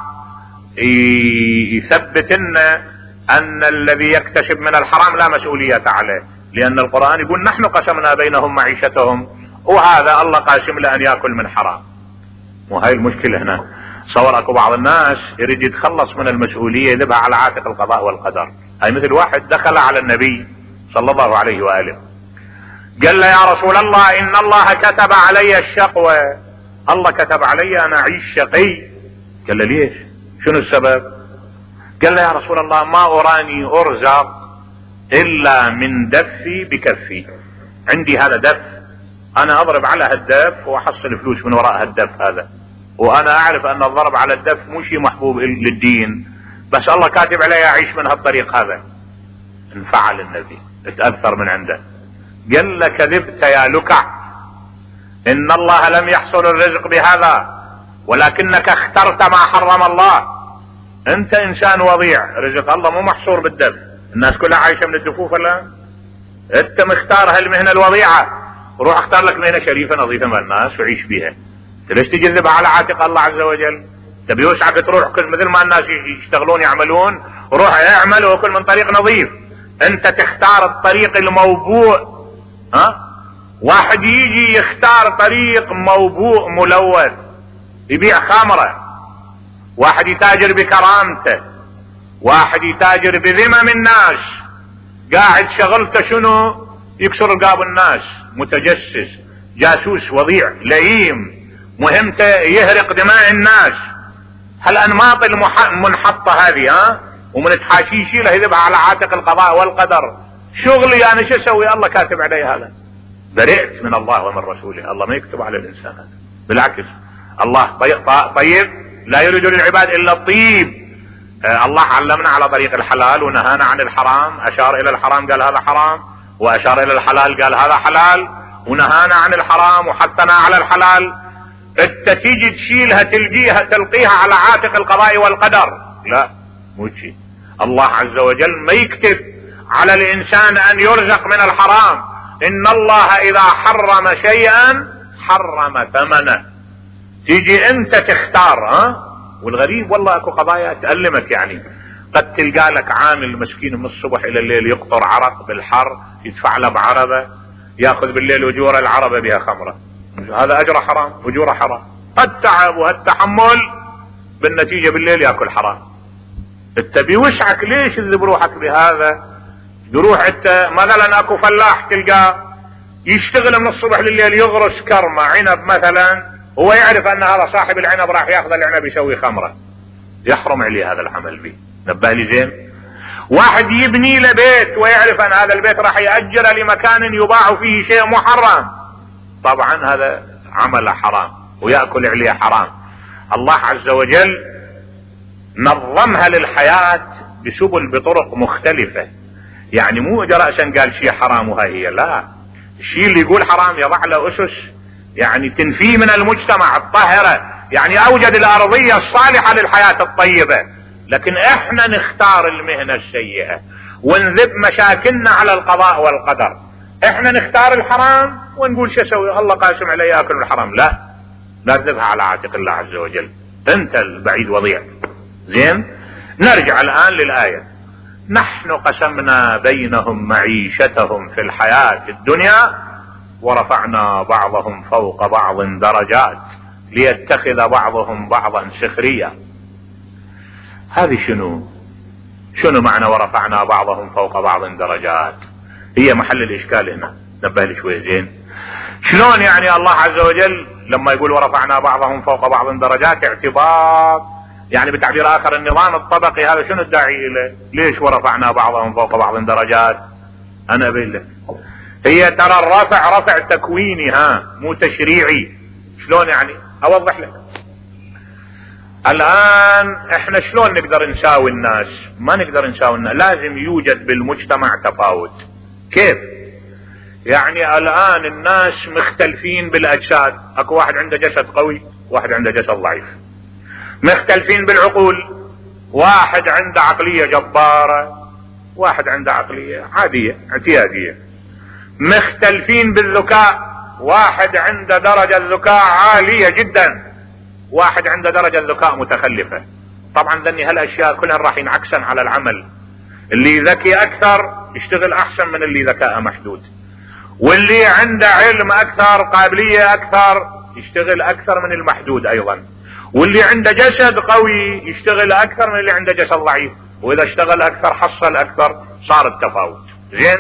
يثبت لنا ان الذي يكتسب من الحرام لا مسؤولية عليه، لان القرآن يقول نحن قسمنا بينهم معيشتهم، وهذا الله قاسم له ان ياكل من حرام. وهي المشكلة هنا. صور اكو بعض الناس يريد يتخلص من المسؤولية يذبها على عاتق القضاء والقدر. هاي مثل واحد دخل على النبي صلى الله عليه وآله قال له يا رسول الله ان الله كتب علي الشقوى، الله كتب علي انا اعيش شقي. قال له ليش؟ شنو السبب؟ قال له يا رسول الله ما اراني ارزق الا من دفي بكفي، عندي هذا دف انا اضرب على هالدف واحصل فلوس من وراء هالدف هذا، وانا اعرف ان الضرب على الدف مو شيء محبوب للدين، بس الله كاتب علي اعيش من هالطريق هذا. انفعل النبي، اتأثر من عنده، قال له كذبت يا لكع، ان الله لم يحصل الرزق بهذا ولكنك اخترت ما حرم الله. انت انسان وضيع، رزق الله مو محصور بالدف، الناس كلها عايشة من الدفوف ولا؟ انت مختار هالمهنة الوضيعة، روح اختار لك مهنة شريفة نظيفة مع الناس وعيش بيها. انت ليش تجذبها على عاتق الله عز وجل؟ تبي يوسعك تروح كل مثل ما الناس يشتغلون يعملون، روح اعمل وكل من طريق نظيف. انت تختار الطريق الموبوء. ها؟ واحد يجي يختار طريق موبوء ملوث يبيع خمرة، واحد يتاجر بكرامته، واحد يتاجر بذمم الناس، قاعد شغلته شنو؟ يكسر رقاب الناس، متجسس، جاسوس وضيع لئيم، مهمته يهرق دماء الناس. هالانماط المنحطة هذه، ها؟ ومن تحاشي يشيلها يذبها على عاتق القضاء والقدر. شغلي انا شو اسوي؟ الله كاتب علي هذا. برئت من الله ومن رسوله، الله ما يكتب على الانسان هذا، بالعكس الله طيب لا يريد للعباد الا الطيب. آه الله علمنا على طريق الحلال ونهانا عن الحرام، اشار الى الحرام قال هذا حرام، واشار الى الحلال قال هذا حلال، ونهانا عن الحرام وحثنا على الحلال. انت تيجي تشيلها تلقيها تلقيها على عاتق القضاء والقدر، لا مو شيء. الله عز وجل ما يكتب على الانسان ان يرزق من الحرام. ان الله اذا حرم شيئا حرم ثمنه. تيجي انت تختار. ها والغريب والله اكو قضايا تألمك، يعني قد تلقى لك عامل مسكين من الصبح الى الليل يقطر عرق بالحر، يدفع له بعربه، ياخذ بالليل اجور العربه بها خمره، هذا اجره حرام اجوره حرام. التعب والتحمل بالنتيجه بالليل ياكل حرام. انت بوسعك ليش تذب روحك بهذا؟ تروح انت مثلا اكو فلاح تلقاه يشتغل من الصبح لليل يغرس كرمه عنب مثلا، هو يعرف ان هذا صاحب العنب راح ياخذ العنب يسوي خمره، يحرم عليه هذا العمل به. نبه لي زين. واحد يبني له بيت ويعرف ان هذا البيت راح يأجره لمكان يباع فيه شيء محرم، طبعا هذا عمل حرام ويأكل عليه حرام. الله عز وجل نظمها للحياة بسبل بطرق مختلفة، يعني مو رأسا قال شيء حرام وها هي، لا، الشيء اللي يقول حرام يضع له أسس يعني تنفيه من المجتمع الطاهرة، يعني أوجد الأرضية الصالحة للحياة الطيبة. لكن احنا نختار المهنة السيئة ونذب مشاكلنا على القضاء والقدر. احنا نختار الحرام ونقول شو اسوي، الله قاسم علي اكل الحرام، لا لا تذبها على عاتق الله عز وجل، انت البعيد وضيع. زين، نرجع الان للآية. نحن قسمنا بينهم معيشتهم في الحياة الدنيا ورفعنا بعضهم فوق بعض درجات ليتخذ بعضهم بعضا سخريا. هذه شنو شنو معنى ورفعنا بعضهم فوق بعض درجات؟ هي محل الاشكال هنا، نبه لي شوي. زين، شلون يعني الله عز وجل لما يقول ورفعنا بعضهم فوق بعض درجات اعتبار، يعني بتعبير اخر النظام الطبقي هذا شنو الداعي له؟ ليش ورفعنا بعضهم فوق بعض درجات؟ انا اقول لك، هي ترى الرفع رفع تكويني، ها مو تشريعي. شلون يعني؟ اوضح لك. الان احنا شلون نقدر نساوي الناس؟ ما نقدر نساوي الناس، لازم يوجد بالمجتمع تفاوت. كيف يعني؟ الان الناس مختلفين بالاجساد، اكو واحد عنده جسد قوي واحد عنده جسد ضعيف. مختلفين بالعقول، واحد عنده عقلية جبارة واحد عنده عقلية عادية اعتيادية. مختلفين بالذكاء، واحد عنده درجة ذكاء عالية جدا واحد عنده درجة ذكاء متخلفة. طبعا ذني هالاشياء كلها راح ينعكسن على العمل. اللي ذكي اكثر يشتغل احسن من اللي ذكاءه محدود، واللي عنده علم اكثر قابلية اكثر يشتغل اكثر من المحدود ايضا، واللي عنده جسد قوي يشتغل اكثر من اللي عنده جسد ضعيف، واذا اشتغل اكثر حصل اكثر، صار التفاوت. زين،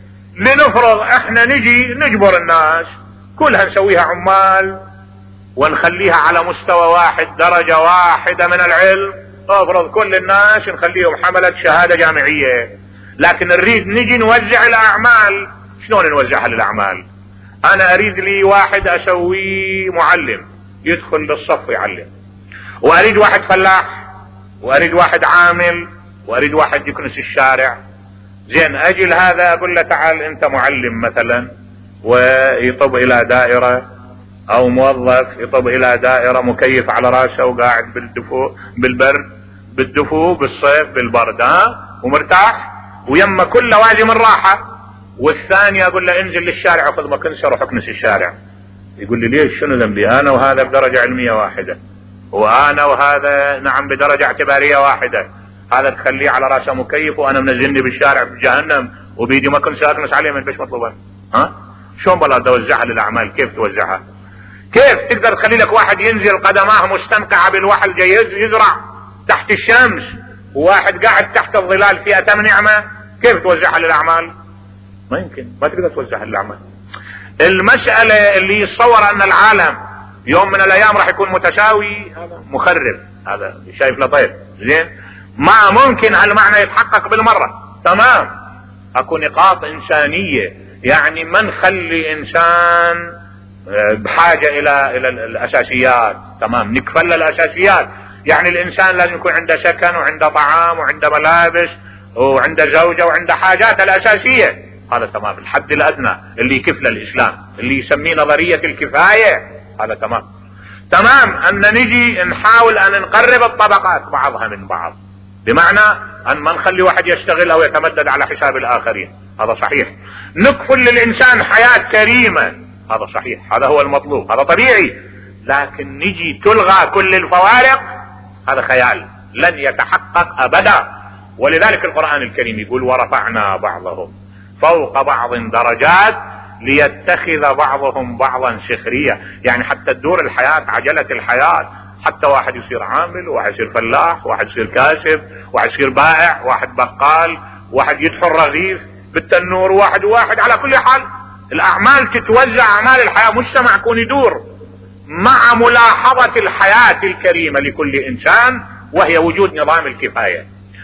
لنفرض احنا نجي نجبر الناس كلها نسويها عمال ونخليها على مستوى واحد درجة واحدة من العلم، افرض كل الناس نخليهم حملة شهادة جامعية، لكن نريد نجي نوزع الاعمال. شلون نوزعها للاعمال؟ انا اريد لي واحد اسويه معلم يدخل للصف يعلم، واريد واحد فلاح، واريد واحد عامل، واريد واحد يكنس الشارع. زين، اجي لهذا اقول له تعال انت معلم مثلا، ويطب الى دائرة، او موظف يطب الى دائرة مكيف على راسه وقاعد بالدفو بالبرد بالدفو بالصيف بالبرد، ها ومرتاح ويما كل لوازم الراحة. والثاني اقول له انزل للشارع خذ مكنسة روح اكنس الشارع. يقول لي ليش؟ شنو ذنبي؟ انا وهذا بدرجة علمية واحدة، وانا وهذا نعم بدرجة اعتبارية واحدة. هذا تخليه على راسه مكيف وانا منزلني بالشارع بجهنم وبيدي مكنسة اكنس عليه، من بيش مطلوبة؟ ها شلون بلا توزعها للاعمال؟ كيف توزعها؟ كيف تقدر تخلي لك واحد ينزل قدماه مستنقعة بالوحل جاي يزرع تحت الشمس، وواحد قاعد تحت الظلال في اتم نعمة؟ كيف توزعها للاعمال؟ ما يمكن، ما تقدر توزعها للاعمال. المسألة اللي يتصور ان العالم يوم من الايام راح يكون متساوي، هذا مخرب، هذا شايف له طيب. زين، ما ممكن هالمعنى يتحقق بالمرة. تمام، اكو نقاط انسانية، يعني ما نخلي انسان بحاجة الى الى الاساسيات، تمام، نكفل الاساسيات، يعني الإنسان لازم يكون عنده سكن وعنده طعام وعنده ملابس وعنده زوجة وعنده حاجات الأساسية، هذا تمام. الحد الأدنى اللي يكفل الإسلام اللي يسميه نظرية الكفاية، هذا تمام. تمام أن نجي نحاول أن نقرب الطبقات بعضها من بعض، بمعنى أن ما نخلي واحد يشتغل أو يتمدد على حساب الآخرين، هذا صحيح. نكفل للإنسان حياة كريمة، هذا صحيح، هذا هو المطلوب، هذا طبيعي. لكن نجي تلغى كل الفوارق، هذا خيال لن يتحقق أبدا. ولذلك القرآن الكريم يقول ورفعنا بعضهم فوق بعض درجات ليتخذ بعضهم بعضا سخريا، يعني حتى تدور الحياة، عجلة الحياة، حتى واحد يصير عامل، واحد يصير فلاح، واحد يصير كاسب، واحد يصير بائع، واحد بقال، واحد يدفن رغيف بالتنور، واحد واحد. على كل حال الأعمال تتوزع، أعمال الحياة، مجتمع يكون يدور مع ملاحظة الحياة الكريمة لكل إنسان، وهي وجود نظام الكفاية.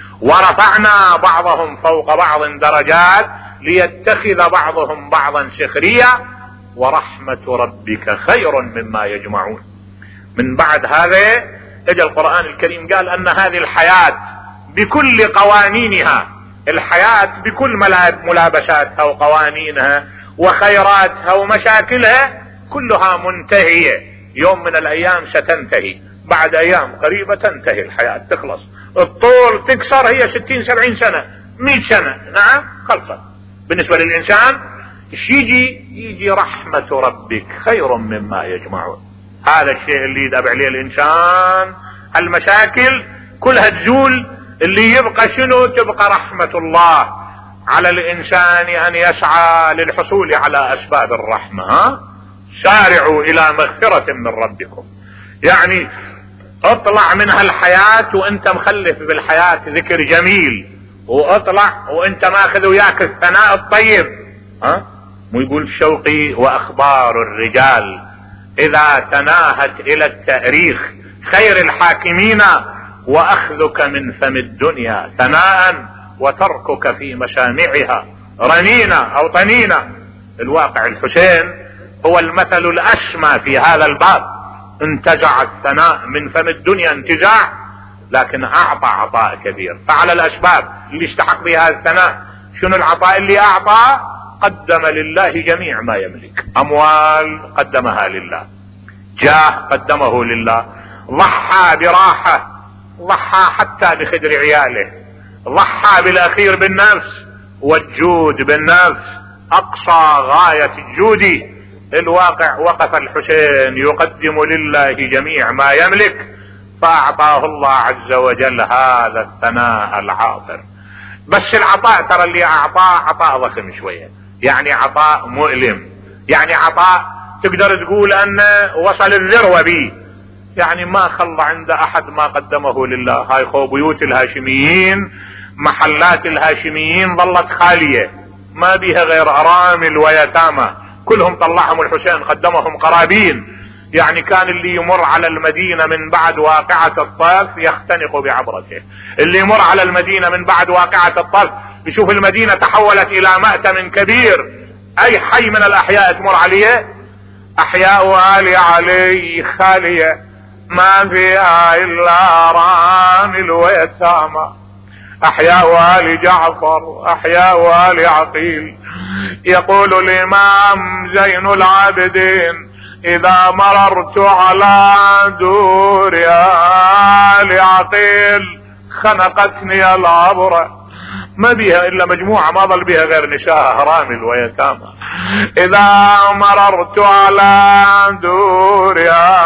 ورفعنا بعضهم فوق بعض درجات ليتخذ بعضهم بعضا سخريا ورحمة ربك خير مما يجمعون. من بعد هذا اجى القرآن الكريم قال ان هذه الحياة بكل قوانينها، الحياة بكل ملابساتها وقوانينها وخيراتها ومشاكلها كلها منتهية، يوم من الايام ستنتهي، بعد ايام قريبة تنتهي الحياة، تخلص. الطول تكسر، هي ستين سبعين سنة مئة سنة، نعم خلصت. بالنسبة للإنسان ايش يجي؟ يجي رحمة ربك خير مما يجمعون. هذا الشيء اللي يدأب عليه الإنسان، المشاكل كلها تزول، اللي يبقى شنو؟ تبقى رحمة الله على الإنسان أن يسعى للحصول على أسباب الرحمة. ها؟ سارعوا إلى مغفرة من ربكم، يعني اطلع من هالحياة وانت مخلف بالحياة ذكر جميل، واطلع وانت ماخذ وياك الثناء الطيب. ها؟ مو يقول الشوقي واخبار الرجال اذا تناهت الى التاريخ خير الحاكمين واخذك من فم الدنيا ثناء وتركك في مسامعها رنينا او طنينا. الواقع الحسين هو المثل الاسمى في هذا الباب، انتزع الثناء من فم الدنيا انتزاع، لكن اعطى عطاء كبير، فعل الاسباب اللي استحق بها الثناء. شنو العطاء اللي اعطى؟ قدم لله جميع ما يملك، اموال قدمها لله، جاه قدمه لله، ضحى براحة، ضحى حتى بخدر عياله، ضحى بالاخير بالنفس والجود بالنفس، اقصى غاية الجود. الواقع وقف الحسين يقدم لله جميع ما يملك، فاعطاه الله عز وجل هذا الثناء العاطر. بس العطاء ترى اللي اعطاه عطاء ضخم شوية، يعني عطاء مؤلم، يعني عطاء تقدر تقول ان وصل الذروة به، يعني ما خلى عند احد ما قدمه لله. هاي خو بيوت الهاشميين، محلات الهاشميين ظلت خالية، ما بيها غير ارامل ويتامى، كلهم طلعهم الحسين قدمهم قرابين. يعني كان اللي يمر على المدينة من بعد واقعة الطرف يختنق بعبرته، اللي يمر على المدينة من بعد واقعة الطرف يشوف المدينة تحولت الى مأتم كبير. اي حي من الاحياء تمر عليه، احياء آل علي خالية ما فيها الا رامل ويتامى، احياء آل جعفر، احياء آل عقيل. يقول الامام زين العابدين اذا مررت على دور آل عقيل خنقتني العبرة، ما بيها الا مجموعة ما ظل بيها غير نساء هرامل ويتامى. اذا مررت على دور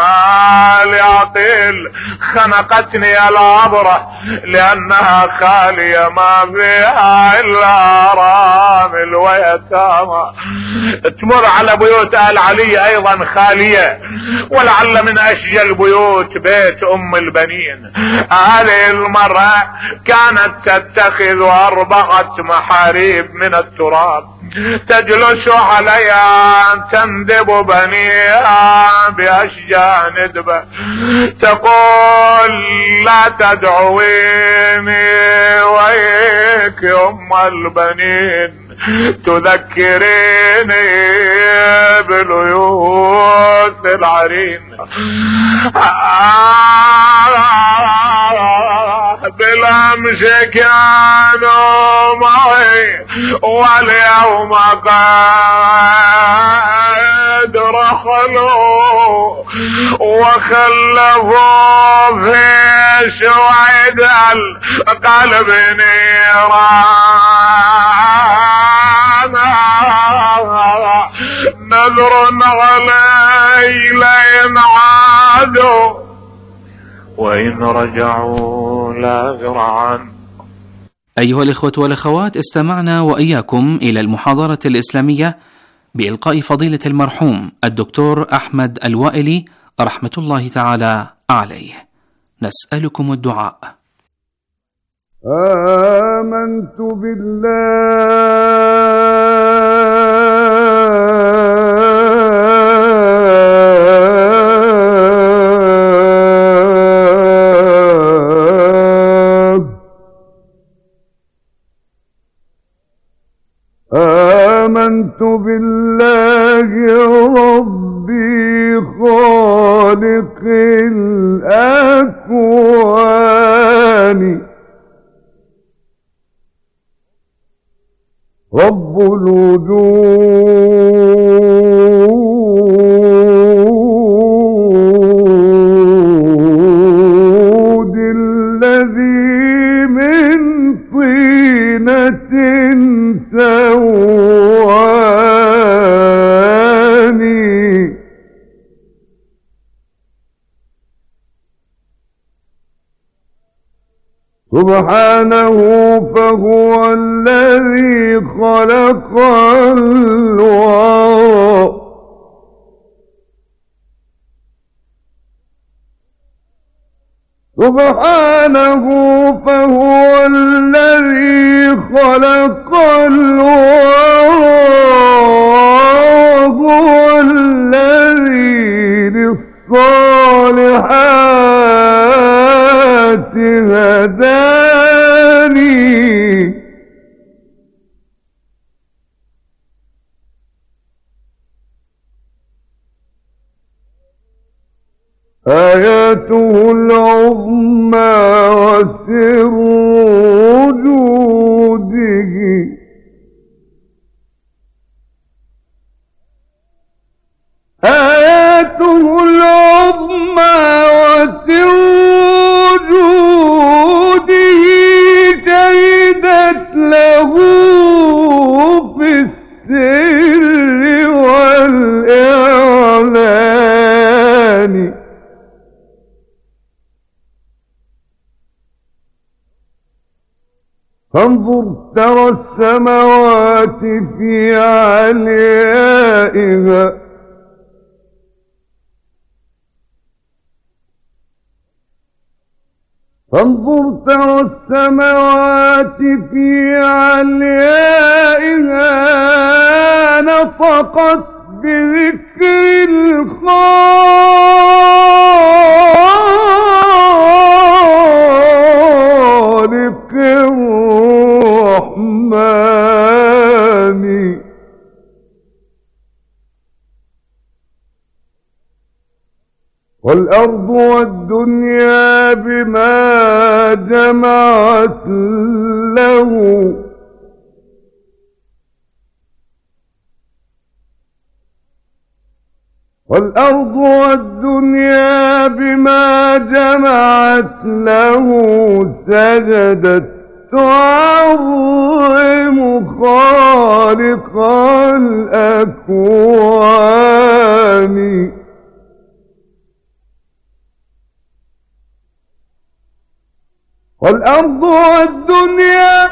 آل عقيل خنقتني العبرة لانها خالية ما فيها الا رامل ويتامى. تمر على بيوت آل علي ايضا خالية، ولعل من اشجى البيوت بيت ام البنين. هذه المرة كانت تتخذ اربعة محاريب من التراب تجلس عليها تندب بنيها بأشجار ندبة، تقول لا تدعويني ويك أم البنين، تذكريني بليوث العرين. بالامس كانوا معي واليوم قد رحلوا وخلفوا في سويد القلب نيران. نذر علي لئن عادوا وإن رجعوا لا ذرعا. أيها الإخوة والأخوات، استمعنا وإياكم إلى المحاضرة الإسلامية بإلقاء فضيلة المرحوم الدكتور أحمد الوائلي رحمة الله تعالى عليه. نسألكم الدعاء. آمنت بالله آمنت بالله ربي خالق الأكوان رب الوجود الذي من طينة سواني سبحانه فهو الذي خلق الورى سبحانه فهو الذي خلق الورى هو الذي للصالحات هداني آياته العظمى وسر وجوده آياته العظمى وسر وجوده شهدت له في السر والإعلان فانظر ترى السماوات في عليائها فانظر ترى السماوات في عليائها نطقت بذكر الخالق الرحمن والأرض والدنيا بما جمعت له والأرض والدنيا بما جمعت له سجدت تعظم خالق الأكوان والأرض والدنيا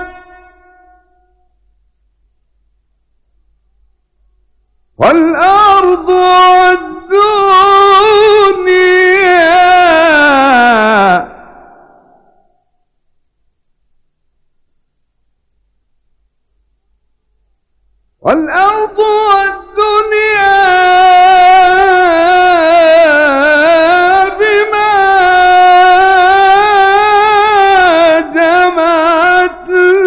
والأرض والدنيا والأرض والدنيا بما جمعت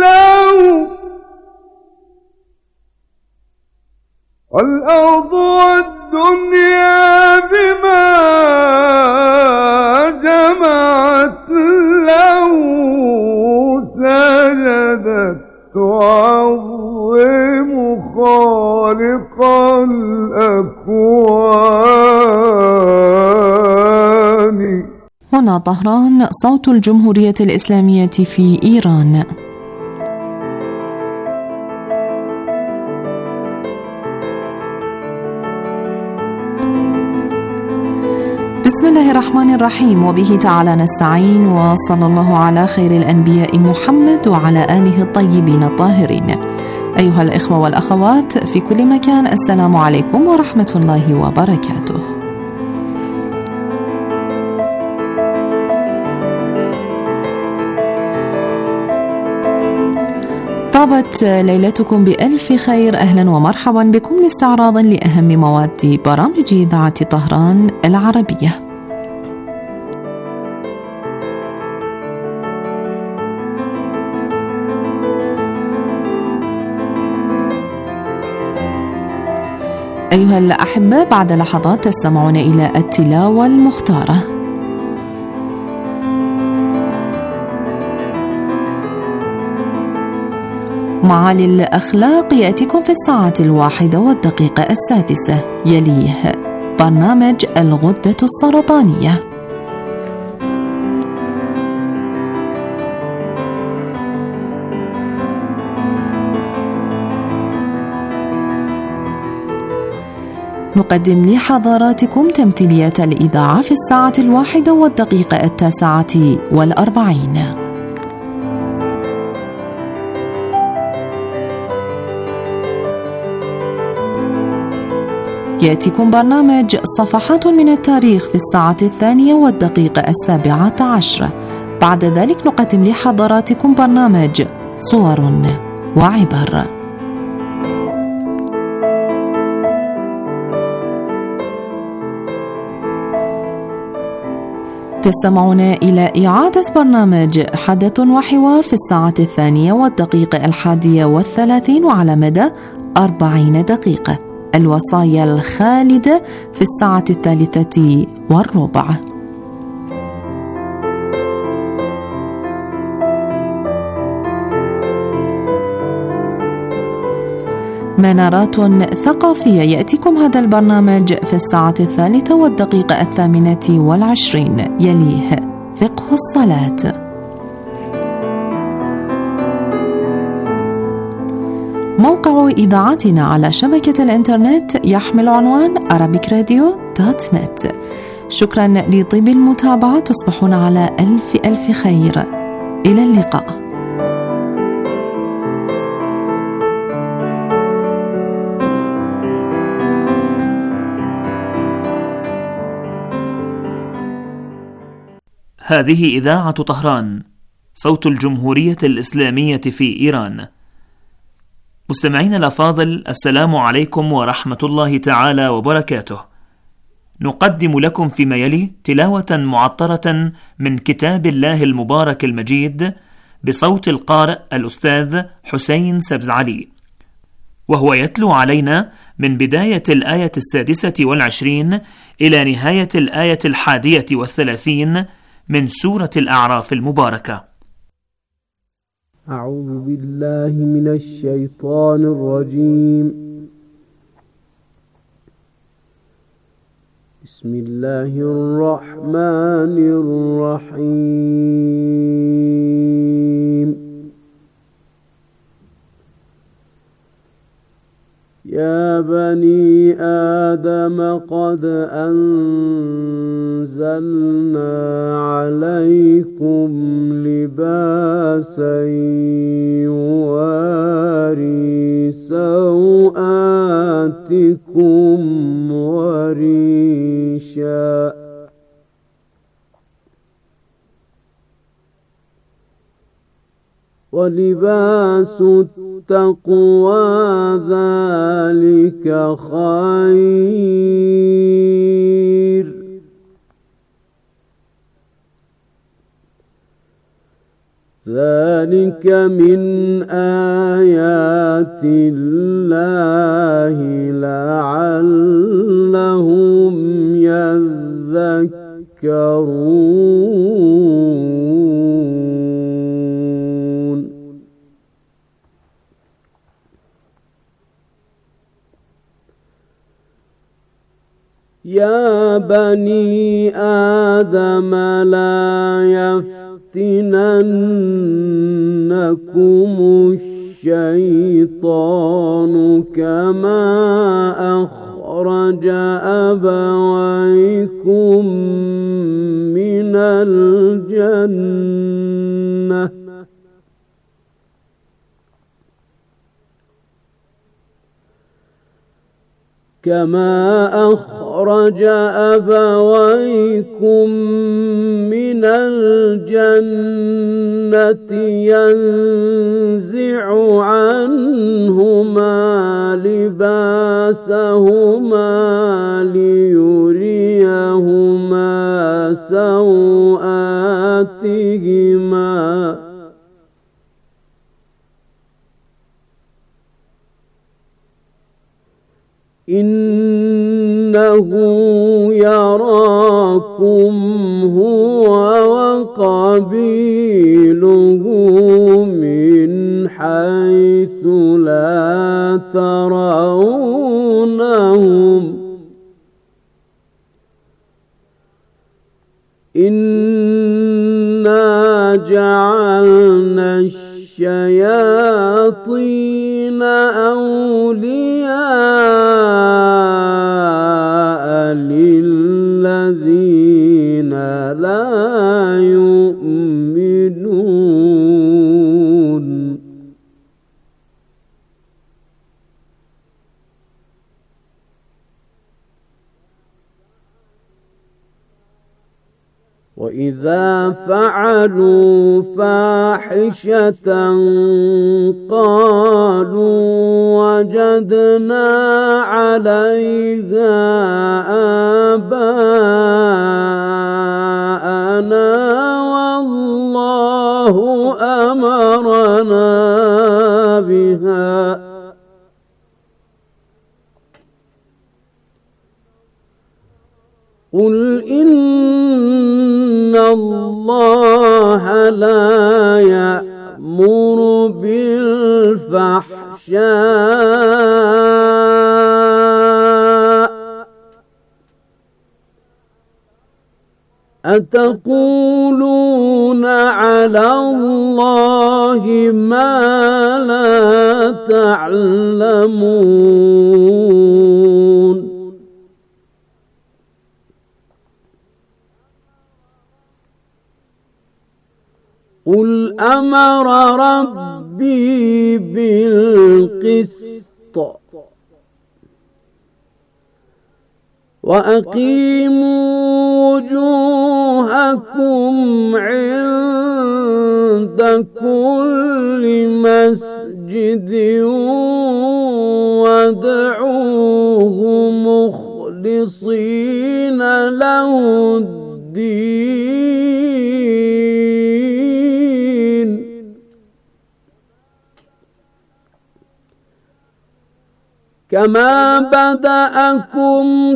هنا طهران، صوت الجمهورية الإسلامية في إيران. بسم الله الرحمن الرحيم، وبه تعالى نستعين، وصلى الله على خير الأنبياء محمد وعلى آله الطيبين الطاهرين. أيها الإخوة والأخوات في كل مكان، السلام عليكم ورحمة الله وبركاته. طابت ليلتكم بألف خير. أهلا ومرحبا بكم لاستعراض لأهم مواد برامج إذاعة طهران العربية. أيها الأحبة، بعد لحظات تستمعون إلى التلاوة المختارة. معالي الأخلاق يأتيكم في الساعة الواحدة والدقيقة السادسة. يليه برنامج الغدة السرطانية. نقدم لحضراتكم تمثيلية الإذاعة في الساعة الواحدة والدقيقة التاسعة والأربعين. يأتيكم برنامج صفحات من التاريخ في الساعة الثانية والدقيقة السابعة عشرة. بعد ذلك نقدم لحضراتكم برنامج صور وعبر. تستمعون إلى إعادة برنامج حدث وحوار في الساعة الثانية والدقيقة الحادية والثلاثين وعلى مدى أربعين دقيقة. الوصايا الخالدة في الساعة الثالثة والربع. منارات ثقافية. يأتيكم هذا البرنامج في الساعة الثالثة والدقيقة الثامنة والعشرين. يليه فقه الصلاة. موقع إذاعتنا على شبكة الإنترنت يحمل عنوان arabic radio dot net. شكرا لطيب المتابعة، تصبحون على ألف ألف خير. إلى اللقاء. هذه إذاعة طهران، صوت الجمهورية الإسلامية في إيران. مستمعين الأفاضل، السلام عليكم ورحمة الله تعالى وبركاته. نقدم لكم فيما يلي تلاوة معطرة من كتاب الله المبارك المجيد بصوت القارئ الأستاذ حسين سبزعلي، وهو يتلو علينا من بداية الآية السادسة والعشرين إلى نهاية الآية الحادية والثلاثين من سورة الأعراف المباركة. أعوذ بالله من الشيطان الرجيم. بسم الله الرحمن الرحيم. يا بني آدم قد أنزلنا عليكم لباسا يواري سوآتكم وريشا ولباس التقوى ذلك خير ذلك من آيات الله لعلهم يذكرون. يا بني آدم لا يفتننكم الشيطان كما أخرج أبويكم من الجنة كما أخرج أبويكم من الجنة ينزع عنهما لباسهما ليريهما سوآتهما إنه يراكم هو وقبيله من حيث لا ترونهم إنا جعلنا الشياطين أولياء للذين لا يؤمنون وإذا فعلوا فاحشة قالوا وجدنا عليها آباءنا والله أمرنا بها قل إن الله لا يأمر بالفحشاء أتقولون على الله ما لا تعلمون قل أمر ربي بالقسط وأقيموا وجوهكم عند كل مسجد وادعوه مخلصين له الدين كما بدأكم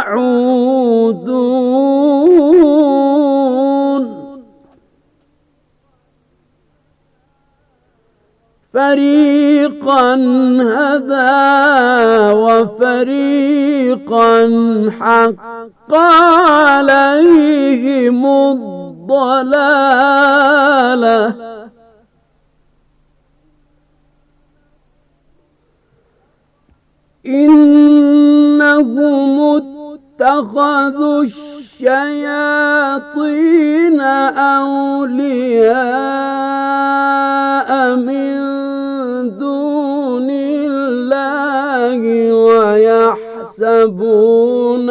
تعودون فريقا هدى وفريقا حق عليهم الضلالة إنهم اتخذوا الشياطين أولياء من دون الله ويحسبون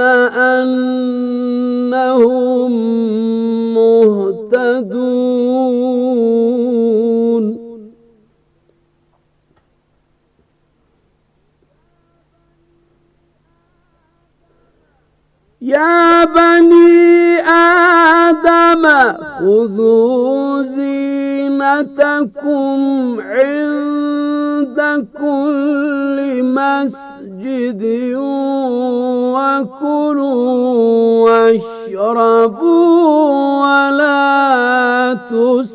أنهم مهتدون يا بني آدم خذوا زينتكم عند كل مسجد وكلوا واشربوا ولا تسرفوا